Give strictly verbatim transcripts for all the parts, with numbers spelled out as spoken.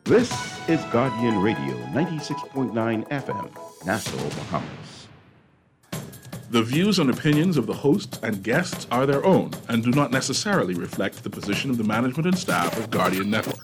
This is Guardian Radio, ninety-six point nine F M, Nassau, Bahamas. The views and opinions of the hosts and guests are their own and do not necessarily reflect the position of the management and staff of Guardian Network.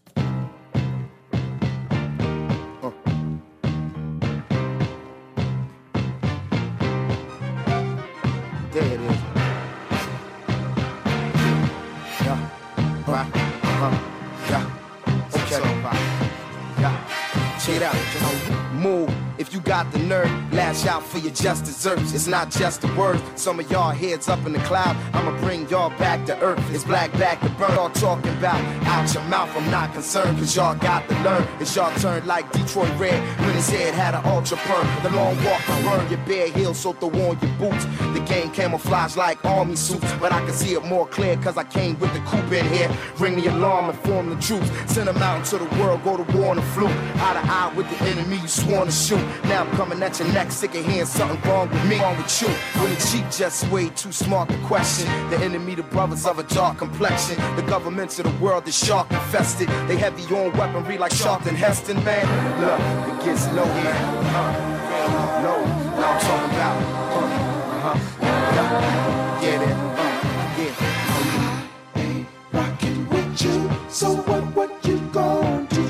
Got the nerve, lash out for your just desserts. It's not just a word. Some of y'all heads up in the cloud. I'ma bring y'all back to earth. It's black back to burn. Y'all talking about out your mouth. I'm not concerned, cause y'all got to learn. It's y'all turn like Detroit Red when his head had an ultra perm. The long walk to burn your bare heels, so throw on your boots. The game camouflage like army suits, but I can see it more clear cause I came with the coupe in here. Ring the alarm and form the troops. Send them out into the world, go to war on the flu. Eye to eye with the enemy you sworn to shoot. Now I'm coming at your neck, sick of hearing something wrong with me, wrong with you. When the cheap just way too smart to question. The enemy, the brothers of a dark complexion. The governments of the world is shark infested. They heavy on weaponry like Sharpton Heston, man. Look, it gets low here. Uh, low, what I'm talking about. Uh, uh-huh. Yeah, yeah, that, uh, yeah. Ain't rockin' with you, so what, what you gon' do?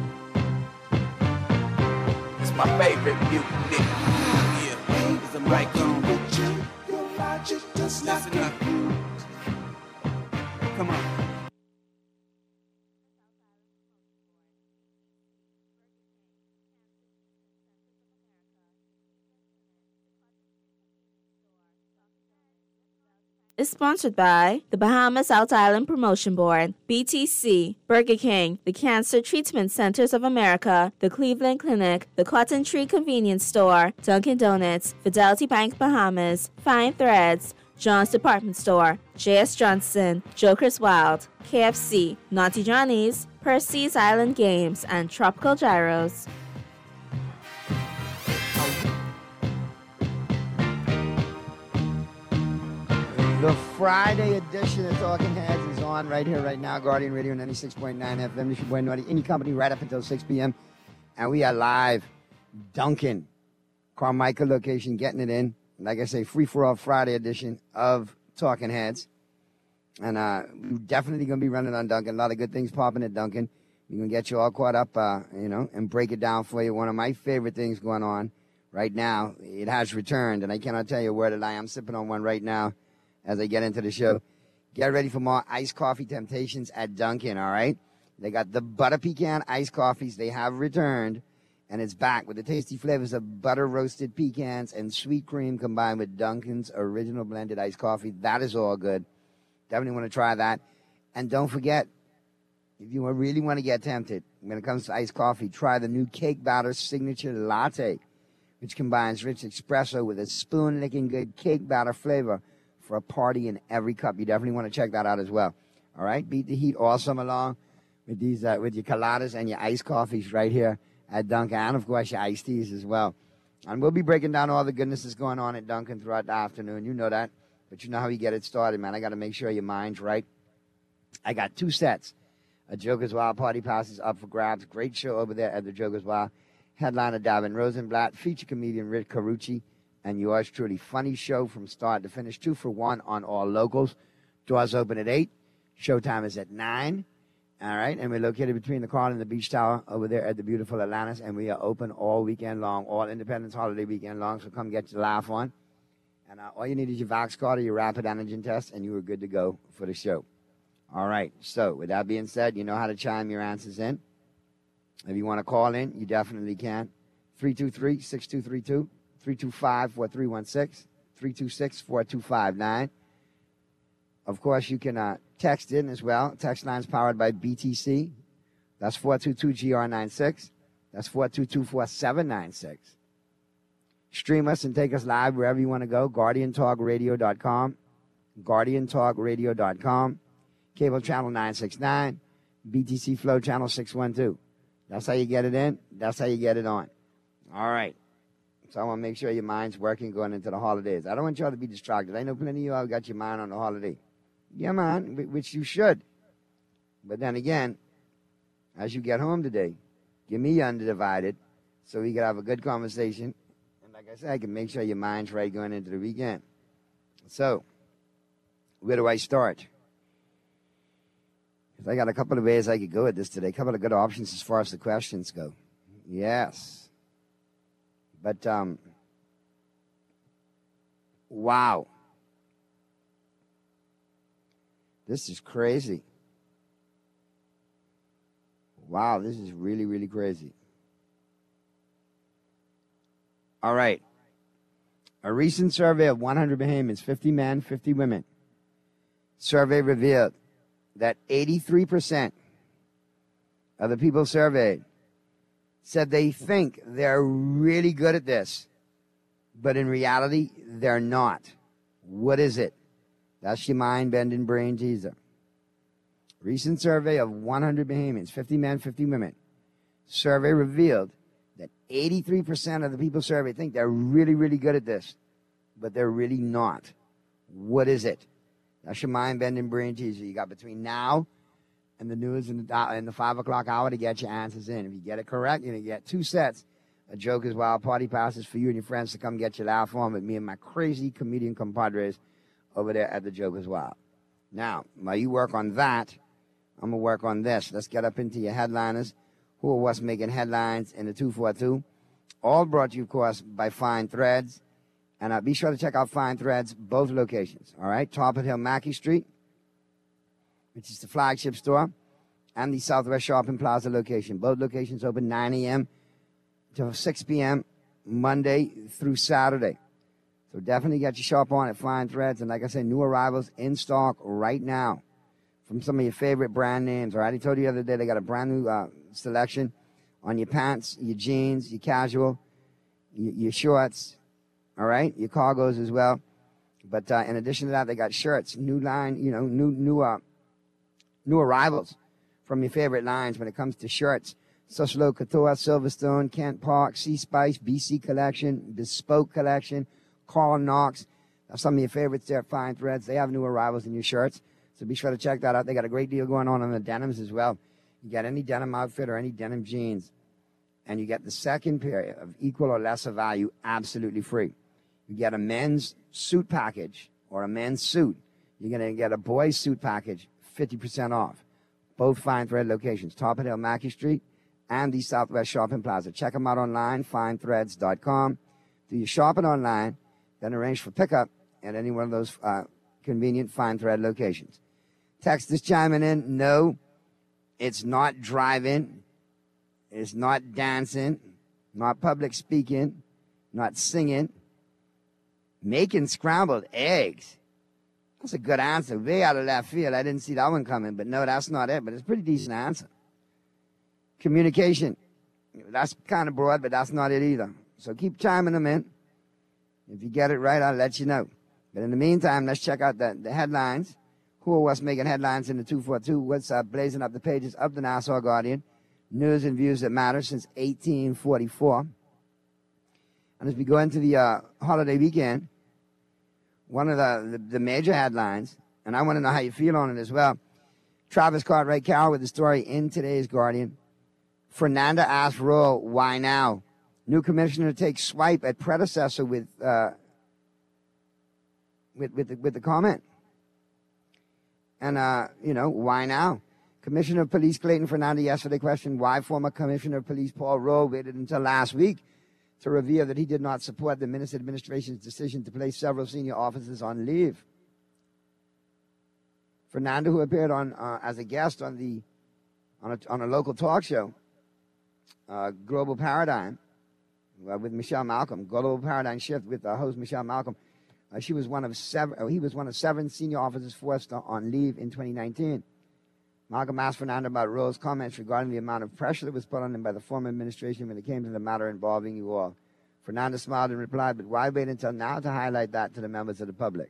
My favorite music, yeah, is a mic on. With you, your logic does not compute. Come on. Is sponsored by the Bahamas South Island Promotion Board, B T C, Burger King, the Cancer Treatment Centers of America, the Cleveland Clinic, the Cotton Tree Convenience Store, Dunkin' Donuts, Fidelity Bank Bahamas, Fine Threads, John's Department Store, J S Johnson, Joker's Wild, K F C, Naughty Johnny's, Percy's Island Games, and Tropical Gyros. The Friday edition of Talking Heads is on right here, right now. Guardian Radio ninety-six point nine F M. This is your boy Naughty, any company right up until six p.m. And we are live. Duncan, Carmichael location, getting it in. Like I say, free-for-all Friday edition of Talking Heads. And uh, we're definitely going to be running on Duncan. A lot of good things popping at Duncan. We're going to get you all caught up, uh, you know, and break it down for you. One of my favorite things going on right now, it has returned, and I cannot tell you a word of lie. I'm sipping on one right now as I get into the show. Get ready for more iced coffee temptations at Dunkin', all right? They got the butter pecan iced coffees. They have returned, and it's back with the tasty flavors of butter roasted pecans and sweet cream combined with Dunkin's original blended iced coffee. That is all good. Definitely want to try that. And don't forget, if you really want to get tempted when it comes to iced coffee, try the new Cake Batter Signature Latte, which combines rich espresso with a spoon-licking good cake batter flavor for a party in every cup. You definitely want to check that out as well. All right? Beat the heat all summer long with these, uh, with your coladas and your iced coffees right here at Dunkin', and, of course, your iced teas as well. And we'll be breaking down all the goodness that's going on at Dunkin' throughout the afternoon. You know that. But you know how you get it started, man. I got to make sure your mind's right. I got two sets of Joker's Wild Party Passes up for grabs. Great show over there at the Joker's Wild. Headliner Davin Rosenblatt, feature comedian Rick Carucci, and yours truly. Funny show from start to finish. Two for one on all locals. Doors open at eight. Showtime is at nine. All right, and we're located between the Carl and the Beach Tower over there at the beautiful Atlantis, and we are open all weekend long, all Independence holiday weekend long, so come get your laugh on. And uh, all you need is your Vax card or your rapid antigen test, and you are good to go for the show. All right, so with that being said, you know how to chime your answers in. If you want to call in, you definitely can. three two three, six two three two, three two five, four three one six, three two six, four two five nine. Of course, you can uh, text in as well. Text line's powered by B T C. That's four two two G R ninety-six. That's four two two, four seven nine six. Stream us and take us live wherever you want to go. Guardian Talk Radio dot com. Guardian Talk Radio dot com. Cable channel nine six nine. B T C Flow channel six one two. That's how you get it in. That's how you get it on. All right. So I want to make sure your mind's working going into the holidays. I don't want y'all to be distracted. I know plenty of y'all got your mind on the holiday. Yeah, man, which you should. But then again, as you get home today, give me Undivided so we can have a good conversation. And like I said, I can make sure your mind's right going into the weekend. So, where do I start? I got a couple of ways I could go with this today. A couple of good options as far as the questions go. Yes. But, um, wow. This is crazy. Wow, this is really, really crazy. All right. A recent survey of one hundred Bahamians, fifty men, fifty women. Survey revealed that eighty-three percent of the people surveyed said they think they're really good at this, but in reality, they're not. What is it? That's your mind-bending brain teaser. Recent survey of one hundred Bahamians, fifty men, fifty women. Survey revealed that eighty-three percent of the people surveyed think they're really, really good at this, but they're really not. What is it? That's your mind-bending brain teaser. You got between now and the news and the, and the five o'clock hour to get your answers in. If you get it correct, you're going to get two sets of Joker's Wild Party passes for you and your friends to come get your laugh on with me and my crazy comedian compadres over there at the Joker's Wild. Now, while you work on that, I'm going to work on this. Let's get up into your headliners. Who are what's making headlines in the two forty-two? All brought to you, of course, by Fine Threads. And uh, be sure to check out Fine Threads, both locations. All right? Top of Hill, Mackey Street, which is the flagship store, and the Southwest Shopping Plaza location. Both locations open nine a.m. to six p.m. Monday through Saturday. So definitely get your shop on at Fine Threads. And like I said, new arrivals in stock right now from some of your favorite brand names. All right? I told you the other day they got a brand new uh, selection on your pants, your jeans, your casual, your, your shorts, all right, your cargos as well. But uh, in addition to that, they got shirts, new line, you know, new new uh, new arrivals from your favorite lines when it comes to shirts. Suslo Couture, Silverstone, Kent Park, Sea Spice, B C Collection, Bespoke Collection, Carl Knox. That's some of your favorites there at Fine Threads. They have new arrivals in your shirts, so be sure to check that out. They got a great deal going on on the denims as well. You get any denim outfit or any denim jeans, and you get the second pair of equal or lesser value absolutely free. You get a men's suit package or a men's suit. You're going to get a boy's suit package, fifty percent off. Both Fine Thread locations, Top of Hill, Mackey Street, and the Southwest Shopping Plaza. Check them out online, fine threads dot com. Do your shopping online, then arrange for pickup at any one of those uh, convenient Fine Thread locations. Text is chiming in. No, it's not driving. It's not dancing. Not public speaking. Not singing. Making scrambled eggs. That's a good answer. Way out of left field. I didn't see that one coming, but no, that's not it. But it's a pretty decent answer. Communication. That's kind of broad, but that's not it either. So keep chiming them in. If you get it right, I'll let you know. But in the meantime, let's check out the, the headlines. Who or what's making headlines in the two forty-two? What's uh, blazing up the pages of the Nassau Guardian? News and views that matter since eighteen forty-four. And as we go into the uh, holiday weekend, one of the, the, the major headlines, and I want to know how you feel on it as well. Travis Cartwright Carroll with the story in today's Guardian. Fernanda asks Royal, why now? New commissioner takes swipe at predecessor with uh, with with the, with the comment. And, uh, you know, why now? Commissioner of Police Clayton Fernanda yesterday questioned why former Commissioner of Police Paul Rowe waited until last week to reveal that he did not support the Minister Administration's decision to place several senior officers on leave. Fernanda, who appeared on uh, as a guest on the on a, on a local talk show, uh, Global Paradigm, uh, with Michelle Malcolm, Global Paradigm Shift with uh, host Michelle Malcolm. Uh, she was one of seven. Uh, he was one of seven senior officers forced on leave in twenty nineteen. Malcolm asked Fernanda about Rowe's comments regarding the amount of pressure that was put on him by the former administration when it came to the matter involving you all. Fernanda smiled and replied, but why wait until now to highlight that to the members of the public?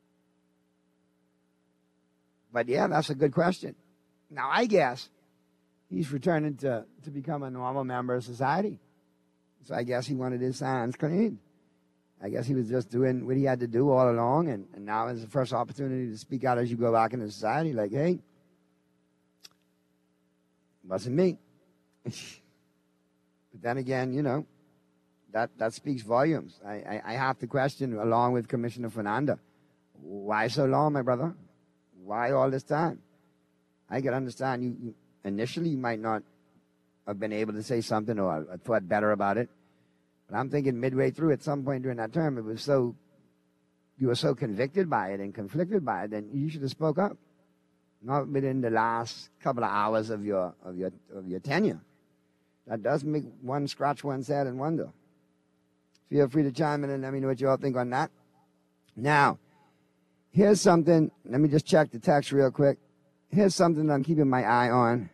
But yeah, that's a good question. Now, I guess he's returning to, to become a normal member of society. So I guess he wanted his hands clean. I guess he was just doing what he had to do all along, and, and now is the first opportunity to speak out as you go back into society, like, hey, Wasn't me. But then again, you know, that, that speaks volumes. I, I, I have to question, along with Commissioner Fernanda, why so long, my brother? Why all this time? I can understand you, you initially you might not have been able to say something or thought better about it. But I'm thinking midway through, at some point during that term, it was so, you were so convicted by it and conflicted by it, then you should have spoke up. Not within the last couple of hours of your of your of your tenure. That does make one scratch one's head and wonder. Feel free to chime in and let me know what you all think on that. Now, here's something. Let me just check the text real quick. Here's something that I'm keeping my eye on.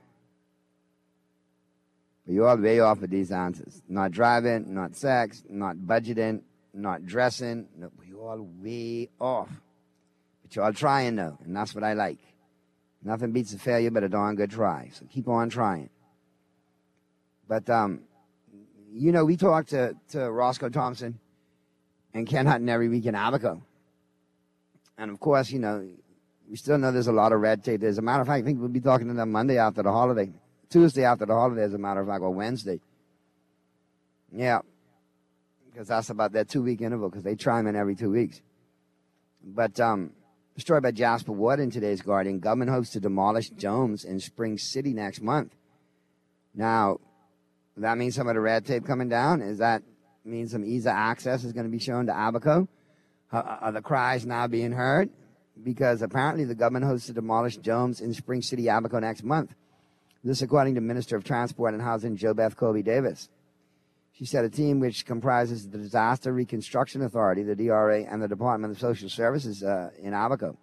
But you're all way off with these answers. Not driving, not sex, not budgeting, not dressing. No, you're all way off. But you're all trying, though, and that's what I like. Nothing beats a failure but a darn good try. So keep on trying. But, um, you know, we talked to, to Roscoe Thompson and Ken Hutton every week in Abaco. And, of course, you know, we still know there's a lot of red tape. As a matter of fact, I think we'll be talking to them Monday after the holiday. Tuesday after the holiday, as a matter of fact, or Wednesday. Yeah, because that's about that two-week interval, because they chime in every two weeks. But, um... a story by Jasper Wood in today's Guardian. Government hopes to demolish domes in Spring City next month. Now, that means some of the red tape coming down? Does that mean some ease of access is going to be shown to Abaco? Are the cries now being heard? Because apparently the government hopes to demolish domes in Spring City, Abaco next month. This according to Minister of Transport and Housing, JoBeth Colby Davis. She said a team which comprises the Disaster Reconstruction Authority, the D R A, and the Department of Social Services uh, in Abaco,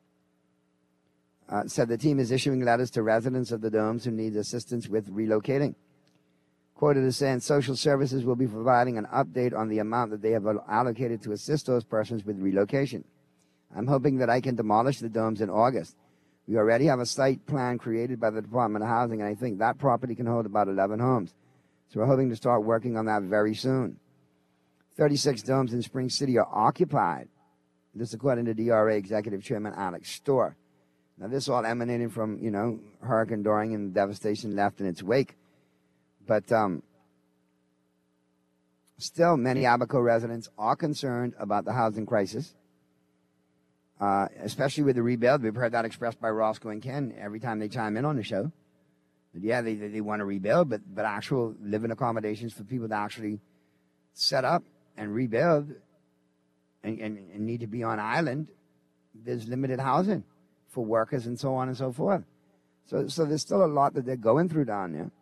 uh, said the team is issuing letters to residents of the domes who need assistance with relocating. Quoted as saying, social services will be providing an update on the amount that they have allocated to assist those persons with relocation. I'm hoping that I can demolish the domes in August. We already have a site plan created by the Department of Housing, and I think that property can hold about eleven homes. So we're hoping to start working on that very soon. thirty-six domes in Spring City are occupied. This according to D R A Executive Chairman Alex Storr. Now this all emanating from, you know, Hurricane Dorian and the devastation left in its wake. But um, still, many Abaco residents are concerned about the housing crisis, uh, especially with the rebuild. We've heard that expressed by Roscoe and Ken every time they chime in on the show. Yeah, they they want to rebuild, but but actual living accommodations for people to actually set up and rebuild and, and, and need to be on island, there's limited housing for workers and so on and so forth. So so there's still a lot that they're going through down there.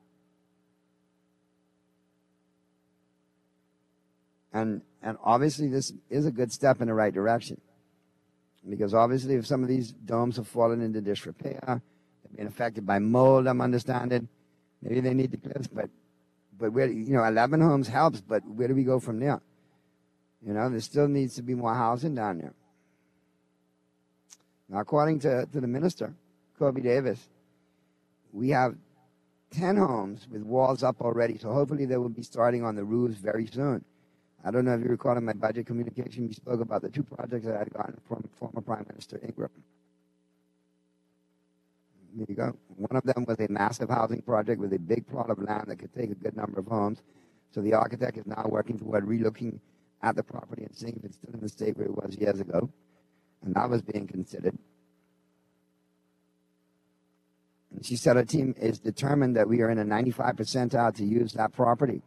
And and obviously this is a good step in the right direction. Because obviously if some of these domes have fallen into disrepair, being affected by mold, I'm understanding. Maybe they need the cliffs, but but where, you know, eleven homes helps, but where do we go from there? You know, there still needs to be more housing down there. Now, according to, to the minister, Colby Davis, we have ten homes with walls up already, so hopefully they will be starting on the roofs very soon. I don't know if you recall in my budget communication, we spoke about the two projects that I had gotten from former Prime Minister Ingram. There you go. One of them was a massive housing project with a big plot of land that could take a good number of homes. So the architect is now working toward relooking at the property and seeing if it's still in the state where it was years ago. And that was being considered. And she said her team is determined that we are in a ninety-five percentile to use that property.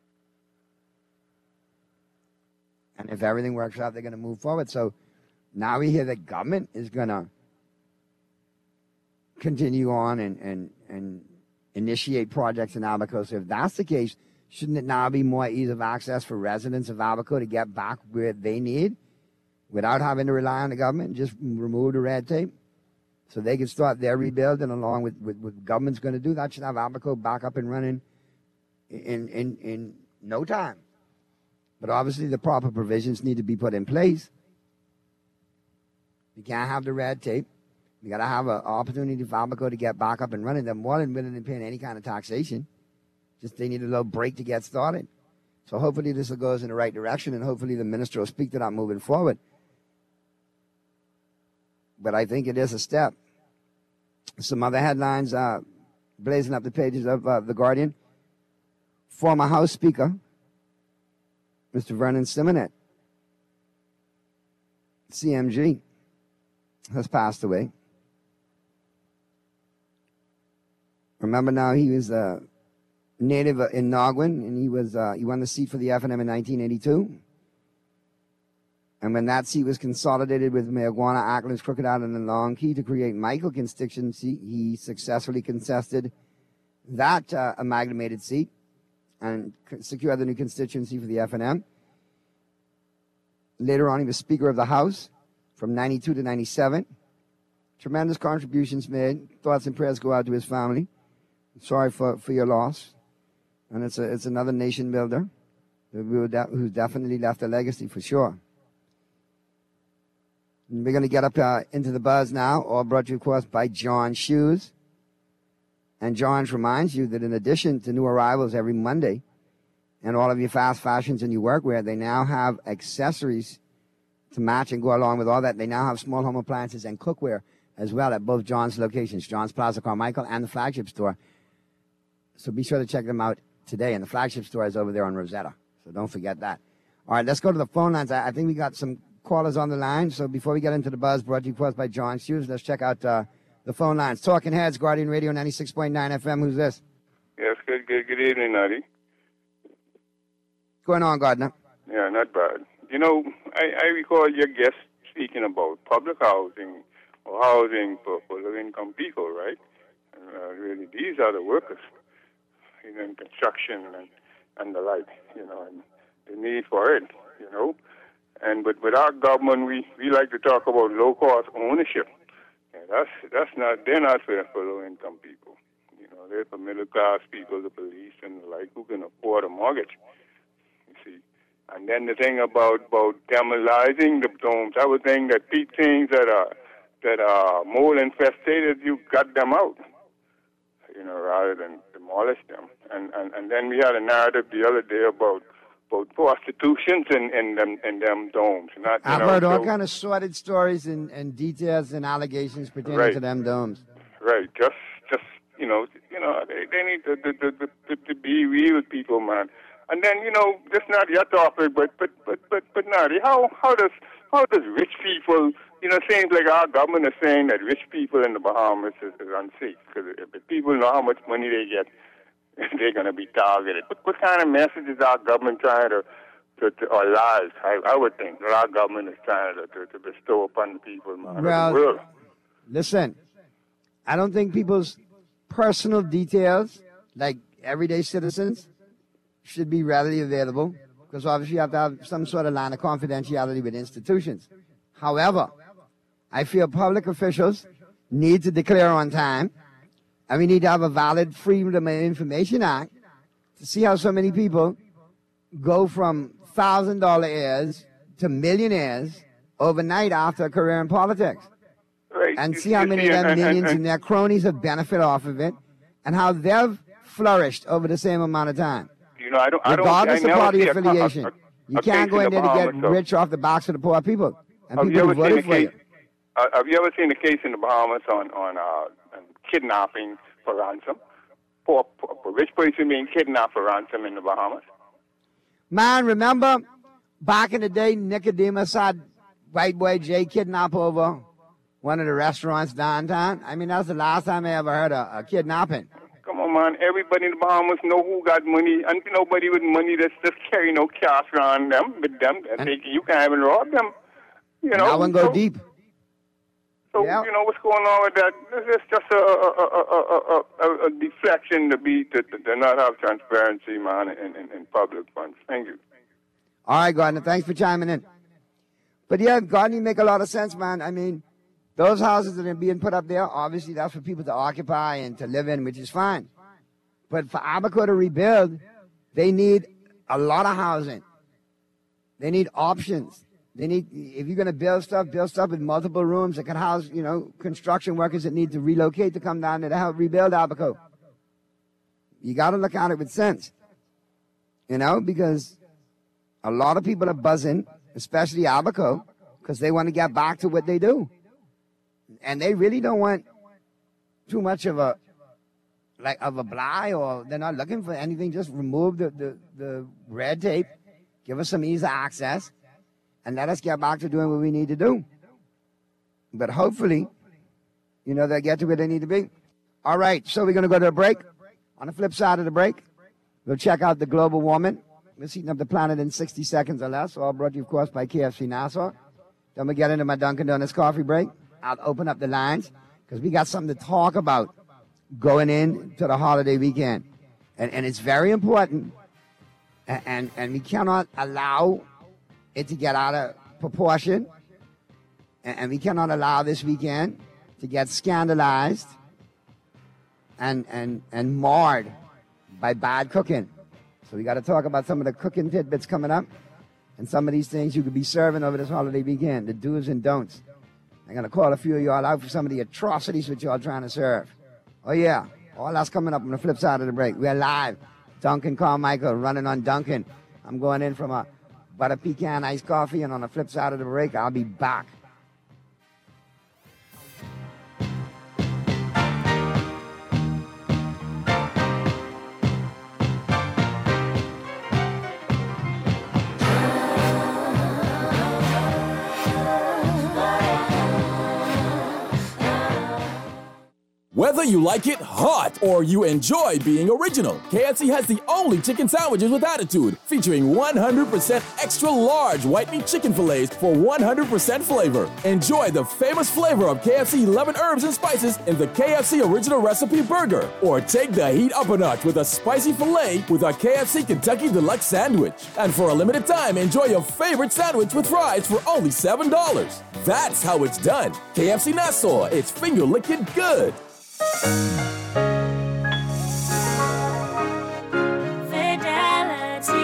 And if everything works out, they're going to move forward. So now we hear the government is going to continue on and, and, and initiate projects in Abaco. So if that's the case, shouldn't it now be more ease of access for residents of Abaco to get back where they need without having to rely on the government? Just remove the red tape so they can start their rebuilding along with, with what the government's going to do. That should have Abaco back up and running in, in, in no time. But obviously the proper provisions need to be put in place. You can't have the red tape. You got to have an opportunity for Abaco to get back up and running. They're more than willing to pay any kind of taxation. Just they need a little break to get started. So hopefully this goes in the right direction, and hopefully the minister will speak to that moving forward. But I think it is a step. Some other headlines. Uh, blazing up the pages of uh, The Guardian. Former House Speaker, Mister Vernon Simonet, C M G, has passed away. Remember now, he was a native in Nogwin, and he was uh, he won the seat for the F N M in nineteen eighty-two. And when that seat was consolidated with Mayaguana, Acklands, Crooked Island, and Long Key to create Michael constituency, he successfully contested that uh, amalgamated seat and secured the new constituency for the F N M. Later on, he was Speaker of the House from ninety-two to ninety-seven. Tremendous contributions made. Thoughts and prayers go out to his family. Sorry for, for your loss. And it's a, it's another nation builder who who's definitely left a legacy for sure. And we're going to get up uh, into the buzz now, all brought to you, of course, by John Shoes. And John reminds you that in addition to new arrivals every Monday and all of your fast fashions and your workwear, they now have accessories to match and go along with all that. They now have small home appliances and cookware as well at both John's locations, John's Plaza Carmichael and the flagship store. So be sure to check them out today. And the flagship store is over there on Rosetta. So don't forget that. All right, let's go to the phone lines. I, I think we got some callers on the line. So before we get into the buzz, brought to you by John Shoes, let's check out uh, the phone lines. Talking Heads, Guardian Radio ninety-six point nine F M. Who's this? Yes, good, good, good evening, Nutty. What's going on, Gardner? Yeah, not bad. You know, I, I recall your guest speaking about public housing or housing for, for low-income people, right? And, uh, really, these are the workers, you know, in construction and, and the like, you know, and the need for it, you know. And but with our government, we, we like to talk about low-cost ownership. And that's that's not they're not for, for low-income people. You know, they're for middle-class people, the police and the like, who can afford a mortgage. You see, and then the thing about about demolizing the domes, I would think that these things that are that are mold infested, you gut them out. You know, rather than demolish them. And and and then we had a narrative the other day about. About prostitutions in, in them in them domes. Not, I've know, heard so, all kind of sordid stories and, and details and allegations pertaining right. to them domes. Right. Just just you know you know they, they need to, to, to, to, to be real people, man. And then you know just not your topic, but but but but but Nadi, how how does how does rich people you know seems like our government is saying that rich people in the Bahamas is, is unsafe because if people know how much money they get. They're going to be targeted. What, what kind of message is our government trying to, to, to or lies, I, I would think, that our government is trying to, to, to bestow upon the people, man, well, of the world? Listen, I don't think people's personal details, like everyday citizens, should be readily available, because obviously you have to have some sort of line of confidentiality with institutions. However, I feel public officials need to declare on time. And we need to have a valid Freedom of Information Act to see how so many people go from one thousand dollar heirs to millionaires overnight after a career in politics. Right. And You- see how you many see, of them and- and- millions and- and their cronies have benefited off of it and how they've flourished over the same amount of time. You know, I don't. I don't. Regardless I of never party see a- affiliation. a- a- You a can't case go in the there to get Bahamas, though. rich off the backs of the poor people. And Have you people ever who seen a voted for you. case? Uh, have you ever seen a case in the Bahamas on on uh, on kidnapping for ransom? For a rich person being kidnapped for ransom in the Bahamas. Man, remember back in the day, Nicodemus had white boy Jay kidnap over one of the restaurants downtown? I mean, that's the last time I ever heard of a kidnapping. Come on, man. Everybody in the Bahamas know who got money, and nobody with money that's just carry no cash around them with them. And they, you can't even rob them. You know. That one go so, deep. So Yeah. you know what's going on with that? It's just a a, a, a, a, a deflection to be to, to not have transparency, man, in, in, in public funds. Thank you. All right, Gardner, thanks for chiming in. But yeah, Gardner, you make a lot of sense, man. I mean, those houses that are being put up there, obviously that's for people to occupy and to live in, which is fine. But for Abaco to rebuild, they need a lot of housing. They need options. They need, if you're going to build stuff, build stuff with multiple rooms that can house, you know, construction workers that need to relocate to come down there to help rebuild Abaco. You got to look at it with sense, you know, because a lot of people are buzzing, especially Abaco, because they want to get back to what they do. And they really don't want too much of a like of apply, or they're not looking for anything. Just remove the, the, the red tape, give us some ease of access, and let us get back to doing what we need to do. But hopefully, you know, they'll get to where they need to be. All right, so we're going to go to a break. On the flip side of the break, we'll check out the global warming. We're heating up the planet in sixty seconds or less, all brought to you, of course, by K F C Nassau. Then we get into my Dunkin' Donuts coffee break. I'll open up the lines because we got something to talk about going into the holiday weekend. And, and it's very important, and, and, and we cannot allow it to get out of proportion, and, and we cannot allow this weekend to get scandalized and, and, and marred by bad cooking. So we got to talk about some of the cooking tidbits coming up and some of these things you could be serving over this holiday weekend, the do's and don'ts. I'm going to call a few of y'all out for some of the atrocities that y'all trying to serve. Oh, yeah. All that's coming up on the flip side of the break. We're live. Duncan Carmichael running on Duncan. I'm going in from a butter pecan iced coffee, and on the flip side of the break, I'll be back. Whether you like it hot or you enjoy being original, K F C has the only chicken sandwiches with attitude, featuring one hundred percent extra large white meat chicken fillets for one hundred percent flavor. Enjoy the famous flavor of K F C eleven herbs and spices in the K F C Original Recipe Burger, or take the heat up a notch with a spicy filet with a K F C Kentucky Deluxe Sandwich. And for a limited time, enjoy your favorite sandwich with fries for only seven dollars. That's how it's done. K F C Nassau, it's finger-licking good. Fidelity,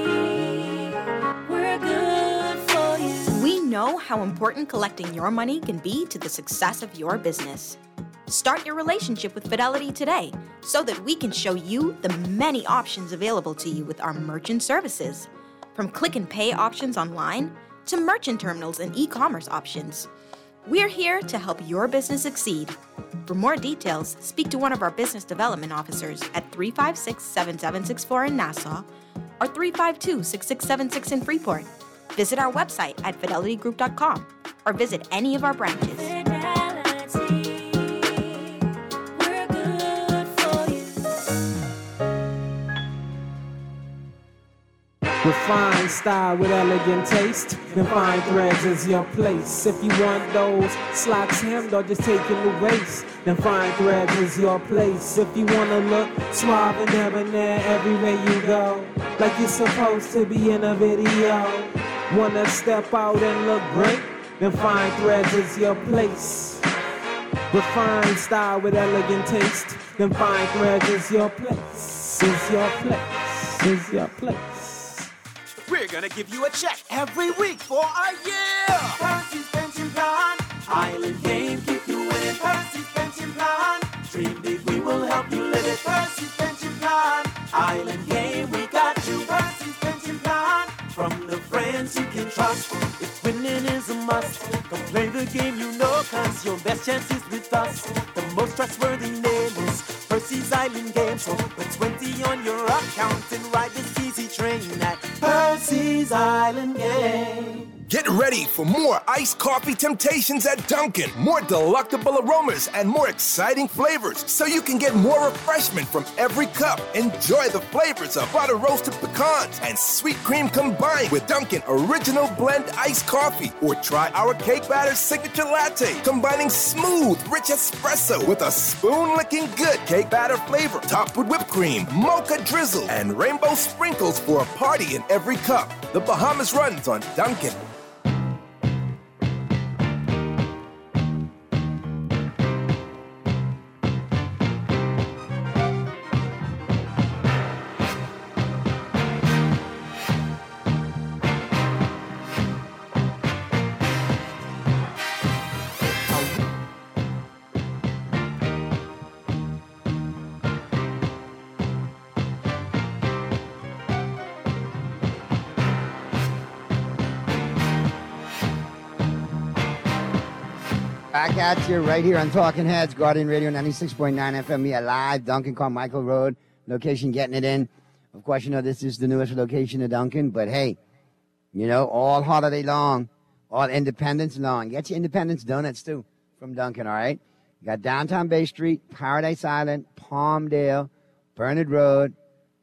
we're good for you. We know how important collecting your money can be to the success of your business. Start your relationship with Fidelity today so that we can show you the many options available to you with our merchant services. From click and pay options online to merchant terminals and e-commerce options. We're here to help your business succeed. For more details, speak to one of our business development officers at three five six, seven seven six four in Nassau or three five two, six six seven six in Freeport. Visit our website at fidelity group dot com or visit any of our branches. Fidelity, we're good for you. Refined style with elegant taste. Then fine threads is your place. If you want those slacks hemmed or just taking the waist, then fine threads is your place. If you wanna look suave and debonair everywhere you go, like you're supposed to be in a video, wanna step out and look great, then fine threads is your place. Refined style with elegant taste, then fine threads is your place. Is your place. Is your place. We're gonna give you a check every week for a year. Percy's Pension Plan, Island Game, keep you winning. Percy's Pension Plan, dream big, we will help you live it. Percy's Pension Plan, Island Game, we got you. Percy's Pension Plan, from the friends you can trust. If winning is a must, come play the game you know, cause your best chance is with us. The most trustworthy name is Percy's Island Game. So put twenty on your account and ride this easy train at Percy's Island Game. Get ready for more iced coffee temptations at Dunkin'. More delectable aromas and more exciting flavors, so you can get more refreshment from every cup. Enjoy the flavors of butter roasted pecans and sweet cream combined with Dunkin' Original Blend Iced Coffee. Or try our Cake Batter Signature Latte, combining smooth, rich espresso with a spoon-licking good cake batter flavor, topped with whipped cream, mocha drizzle, and rainbow sprinkles for a party in every cup. The Bahamas runs on Dunkin'. Back at you right here on Talking Heads, Guardian Radio ninety-six point nine F M. We are live, Duncan Carmichael Road, location getting it in. Of course, you know this is the newest location of Duncan, but hey, you know, all holiday long, all Independence long. Get your Independence donuts too from Duncan, all right? You got Downtown Bay Street, Paradise Island, Palmdale, Bernard Road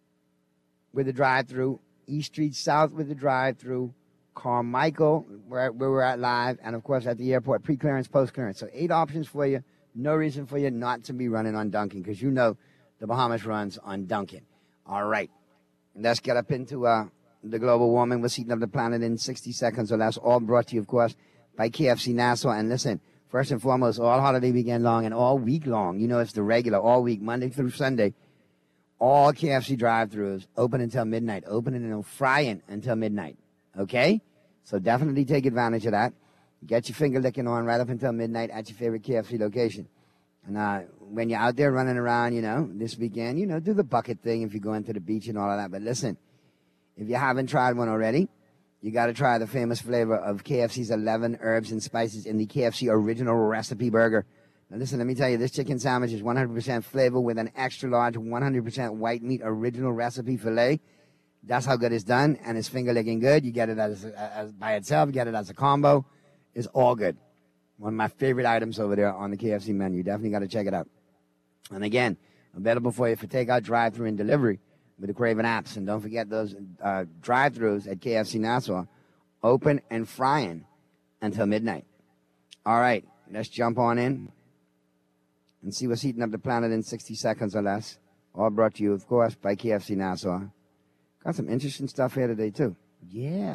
with the drive-through, East Street South with the drive-through, Carmichael, where, where we're at live, and, of course, at the airport, pre-clearance, post-clearance. So eight options for you. No reason for you not to be running on Duncan, because you know the Bahamas runs on Duncan. All right. Let's get up into uh, the global warming. We're heating up the planet in sixty seconds or less, all brought to you, of course, by K F C Nassau. And listen, first and foremost, all holiday weekend long and all week long. You know it's the regular, all week, Monday through Sunday. All K F C drive-thrus open until midnight, open until frying until midnight. Okay? So definitely take advantage of that. Get your finger licking on right up until midnight at your favorite K F C location. And uh, when you're out there running around, you know, this weekend, you know, do the bucket thing if you're going to the beach and all of that. But listen, if you haven't tried one already, you got to try the famous flavor of K F C's eleven herbs and spices in the K F C original recipe burger. Now listen, let me tell you, this chicken sandwich is one hundred percent flavor with an extra large one hundred percent white meat original recipe filet. That's how good it's done, and it's finger-licking good. You get it as, as by itself, you get it as a combo. It's all good. One of my favorite items over there on the K F C menu. Definitely got to check it out. And again, available for you for takeout, drive-thru, and delivery with the Craven apps. And don't forget those uh, drive-thrus at K F C Nassau, open and frying until midnight. All right, let's jump on in and see what's heating up the planet in sixty seconds or less. All brought to you, of course, by K F C Nassau. Got some interesting stuff here today, too. Yeah.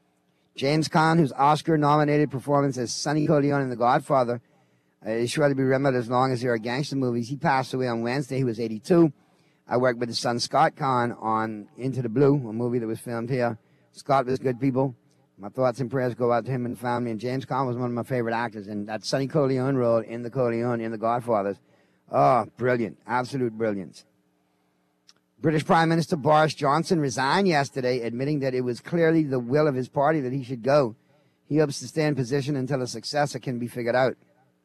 James Caan, whose Oscar-nominated performance as Sonny Corleone in The Godfather uh, is sure to be remembered as long as there are gangster movies. He passed away on Wednesday. He was eighty-two. I worked with his son, Scott Caan, on Into the Blue, a movie that was filmed here. Scott was good people. My thoughts and prayers go out to him and family. And James Caan was one of my favorite actors. And that Sonny Corleone role in The Corleone, in The Godfathers, oh, brilliant. Absolute brilliance. British Prime Minister Boris Johnson resigned yesterday, admitting that it was clearly the will of his party that he should go. He hopes to stay in position until a successor can be figured out.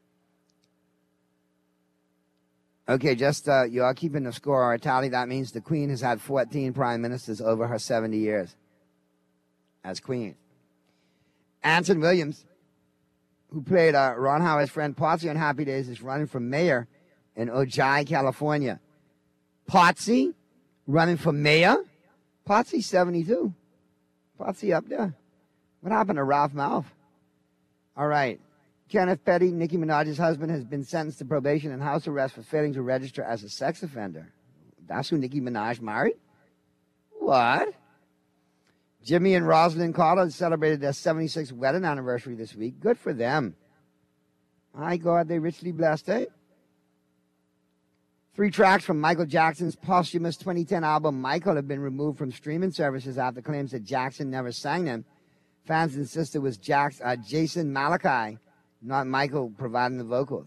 Okay, just uh, you are keeping the score or a tally. That means the Queen has had fourteen prime ministers over her seventy years as Queen. Anson Williams, who played uh, Ron Howard's friend Potsy on Happy Days, is running for mayor in Ojai, California. Potsy running for mayor? Potsy's seventy-two. Potsy up there. What happened to Ralph Malph? All right. Kenneth Petty, Nicki Minaj's husband, has been sentenced to probation and house arrest for failing to register as a sex offender. That's who Nicki Minaj married? What? Jimmy and Rosalind Carter celebrated their seventy-sixth wedding anniversary this week. Good for them. My God, they richly blessed, eh? Three tracks from Michael Jackson's posthumous twenty ten album, Michael, have been removed from streaming services after claims that Jackson never sang them. Fans insist it was Jack's, uh, Jason Malachi, not Michael, providing the vocals.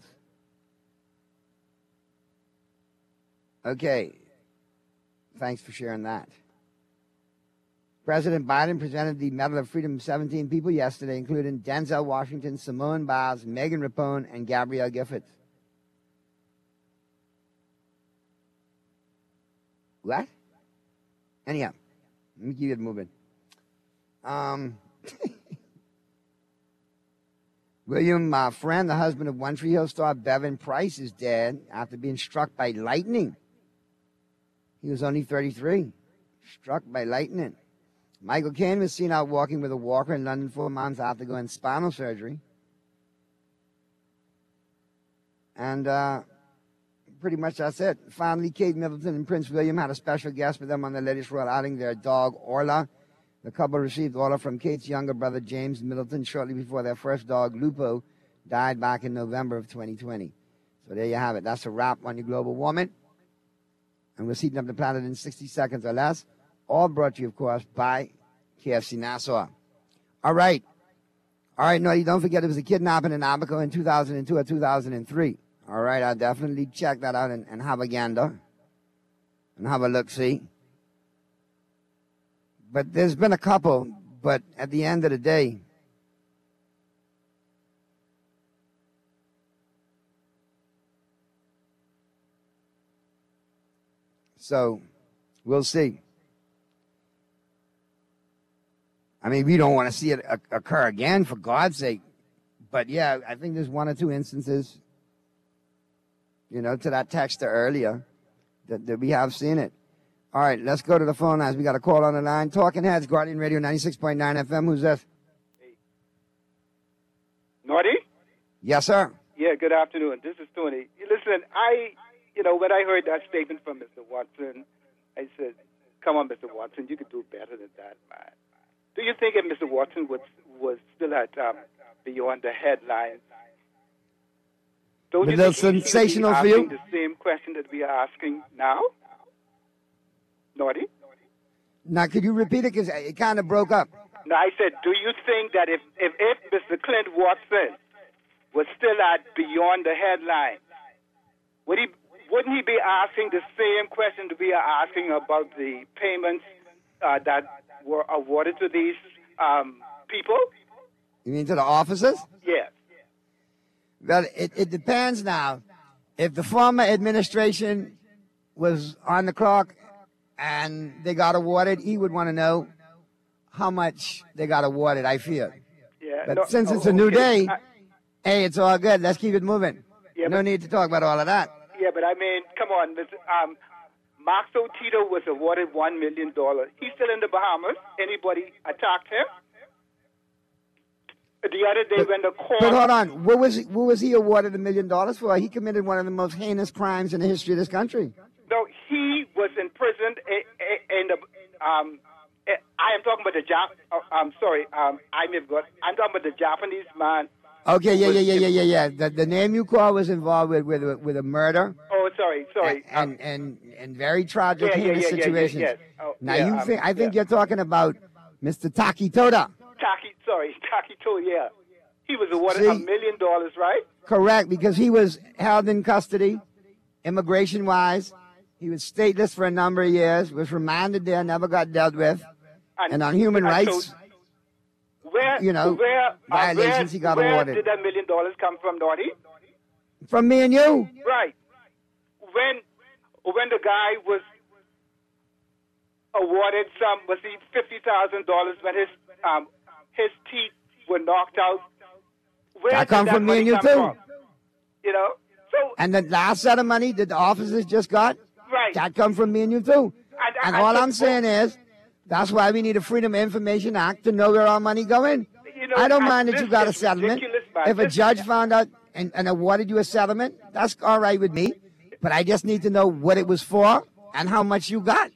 Okay. Thanks for sharing that. President Biden presented the Medal of Freedom to seventeen people yesterday, including Denzel Washington, Simone Biles, Megan Rapone, and Gabrielle Giffords. What? Anyhow, let me keep it moving. Um, William uh, Friend, the husband of One Tree Hill star Bevan Price, is dead after being struck by lightning. He was only thirty-three, struck by lightning. Michael Caine was seen out walking with a walker in London four months after going spinal surgery. And uh, pretty much that's it. Finally, Kate Middleton and Prince William had a special guest with them on the latest royal outing, their dog, Orla. The couple received Orla from Kate's younger brother, James Middleton, shortly before their first dog, Lupo, died back in November of twenty twenty. So there you have it. That's a wrap on your global warming. And we're heating up the planet in sixty seconds or less. All brought to you, of course, by K F C Nassau. All right. All right, no, you don't forget it was a kidnapping in Abaco in two thousand two or two thousand three. All right, I'll definitely check that out and, and have a gander and have a look-see. But there's been a couple, but at the end of the day, So we'll see. I mean, we don't want to see it occur again, for God's sake. But, yeah, I think there's one or two instances, you know, to that texter earlier that, that we have seen it. All right, let's go to the phone lines. We got a call on the line. Talking Heads, Guardian Radio ninety-six point nine F M. Who's this? Naughty? Yes, sir. Yeah, good afternoon. This is Tony. Listen, I, you know, when I heard that statement from Mister Watson, I said, come on, Mister Watson, you could do better than that, man. Do you think if Mister Watson was, was still at um, Beyond the Headlines, don't you That's think sensational he for would you? be asking the same question that we are asking now? Naughty? Now, could you repeat it? Because it kind of broke up. No, I said, do you think that if, if, if Mister Clint Watson was still at Beyond the Headline, would he, wouldn't he be asking the same question that we are asking about the payments uh, that were awarded to these um, people? You mean to the officers? Yes. Well, it, it depends now. If the former administration was on the clock and they got awarded, he would want to know how much they got awarded, I feel. Yeah, But no, since oh, it's a new okay. day, I, hey, it's all good. Let's keep it moving. Yeah, no but- need to talk about all of that. yeah, but I mean, come on. Mister Um, Max Otito was awarded one million dollars. He's still in the Bahamas. Anybody attacked him? The other day when the court... But hold on, what was he, what was he awarded a million dollars for? He committed one of the most heinous crimes in the history of this country. No, he was imprisoned in the... Um, I am talking about the Jap... Oh, I'm sorry, um, I may have got... I'm talking about the Japanese man. Okay, yeah, yeah, yeah, yeah, yeah, yeah. The, the name you call was involved with with, a- with a murder Oh, sorry, sorry. and and, and very tragic, Yeah, yeah, heinous yeah, yeah, yeah, situations. yes. Oh, now yeah, you um, think I think yeah. you're talking about Mister Taki Toda. Taki, sorry, Taki told, yeah. He was awarded a See? million dollars, right? Correct, because he was held in custody, immigration-wise. He was stateless for a number of years, was remanded there, never got dealt with. And on human and rights, so where, you know, where, uh, violations where, he got where awarded. did that million dollars come from, Naughty? From me and you. Right. When when the guy was awarded some, was he fifty thousand dollars when his um his teeth were knocked out? Where That did come that from me money and you come too. from? You know. So And the last set of money that the officers just got, right. that come from me and you too. And, And I- all I I'm saying is, that's why we need a Freedom of Information Act to know where our money going. You know, I don't I- mind that this you got a is settlement. ridiculous, man. If a This- judge found out and, and awarded you a settlement, that's all right with me. But I just need to know what it was for and how much you got.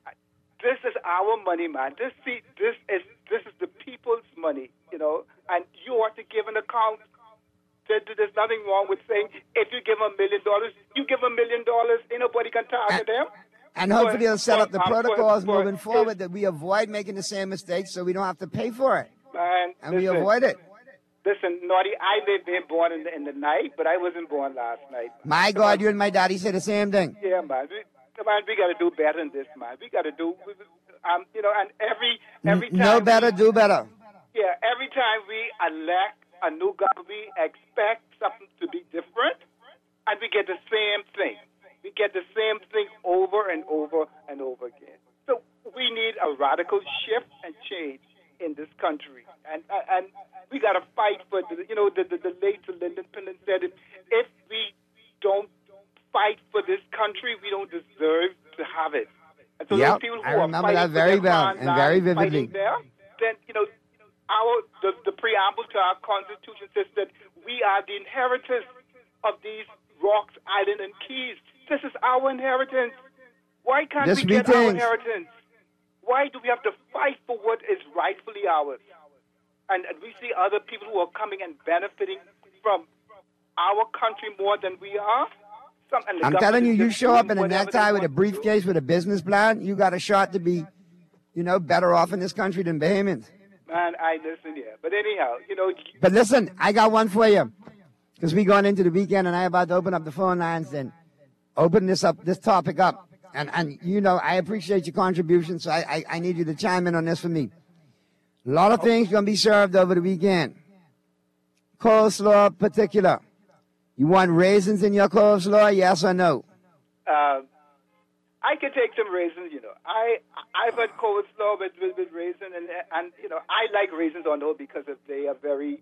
This is our money, man. This see, this is this is the people's money, you know. And you ought to give an account. There- There's nothing wrong with saying if you give them a million dollars, you give them a million dollars. Ain't nobody can target them. And hopefully they'll set up the for- protocols for- moving forward that we avoid making the same mistakes so we don't have to pay for it. Man, And we listen, avoid it. Listen, Naughty, I may have been born in the, in the night, but I wasn't born last night. My God, you and my daddy say the same thing. Yeah, man. We, man, we got to do better than this, man. We got to do, we- um, you know, and every every time. No better, we, do better. Yeah, every time we elect a new government, we expect something to be different, and we get the same thing. We get the same thing over and over and over again. So we need a radical shift and change in this country, and and we got to fight for the, you know, the the, the late Lyndon Pendleton said it. If we don't fight for this country, we don't deserve to have it. And so Yep, those people who I are remember fighting that for very their well land, and very fighting vividly. there, then you know our the, the preamble to our Constitution says that we are the inheritors of these rocks, islands, and keys. This is our inheritance. Why can't Yes, we we get our think. inheritance? Why do we have to fight for what is rightfully ours? And, and we see other people who are coming and benefiting from our country more than we are. Some, and the I'm government telling you, is you just show up doing in a whatever they necktie with a want to do. briefcase with a business plan, you got a shot to be, you know, better off in this country than Bahamians. Man, I listen, yeah. But anyhow, you know, But listen, I got one for you. Because we going into the weekend and I about to open up the phone lines and open this up, this topic up. And, and you know, I appreciate your contribution, so I, I, I need you to chime in on this for me. A lot of things going to be served over the weekend. Coleslaw particular. You want raisins in your coleslaw, yes or no? uh, I can take some raisins, you know. I I've had coleslaw with with, with raisin, and and you know I like raisins on those because of they are very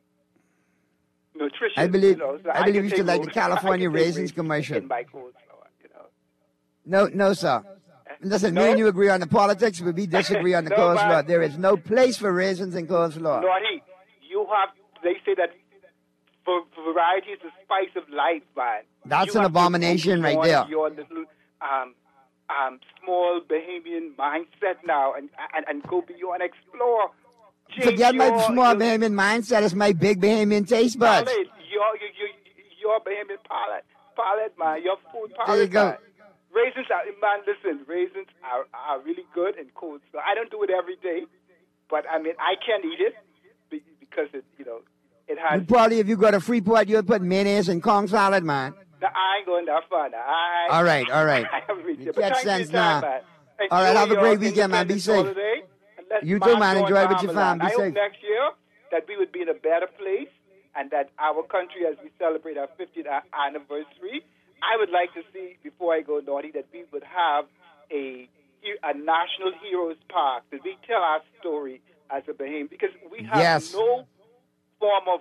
nutritious. I believe you know, so I believe can you take should like the those- California I can take raisins commercial. in my coleslaw, you know. No, no, sir. Listen, me and you agree on the politics, but we disagree on the No, coleslaw. man. There is no place for raisins in coleslaw. Naughty, you have. They say that for variety is the spice of life, man. That's You an have to abomination move right beyond there. Your little um, um, small Bahamian mindset now, and and, and go beyond, explore. Change Forget my your, small your, Bahamian mindset. It's my big Bahamian taste buds. palate, your your your, your Bahamian palate, palate, man. Your food palate. There you go. Man. Raisins are, man. Listen, raisins are, are really good and cold. So I don't do it every day, but I mean I can eat it be- because it, you know, it has. You probably, if you go to Freeport, you'll put mayonnaise and Kong salad, man. No, I ain't going that far now. I, All right, all right. I haven't reached You it. But catch thanks for your sense time, now. man. All right, Enjoy have a your great weekend, man. Be Independence safe. holiday, and let's You too, march man. on Enjoy it with your Farmerland. fam. Be I safe. hope next year that we would be in a better place, and that our country, as we celebrate our fiftieth anniversary, I would like to see, before I go naughty, that we would have a a national heroes park, that we tell our story as a Bahamian, because we have Yes. no form of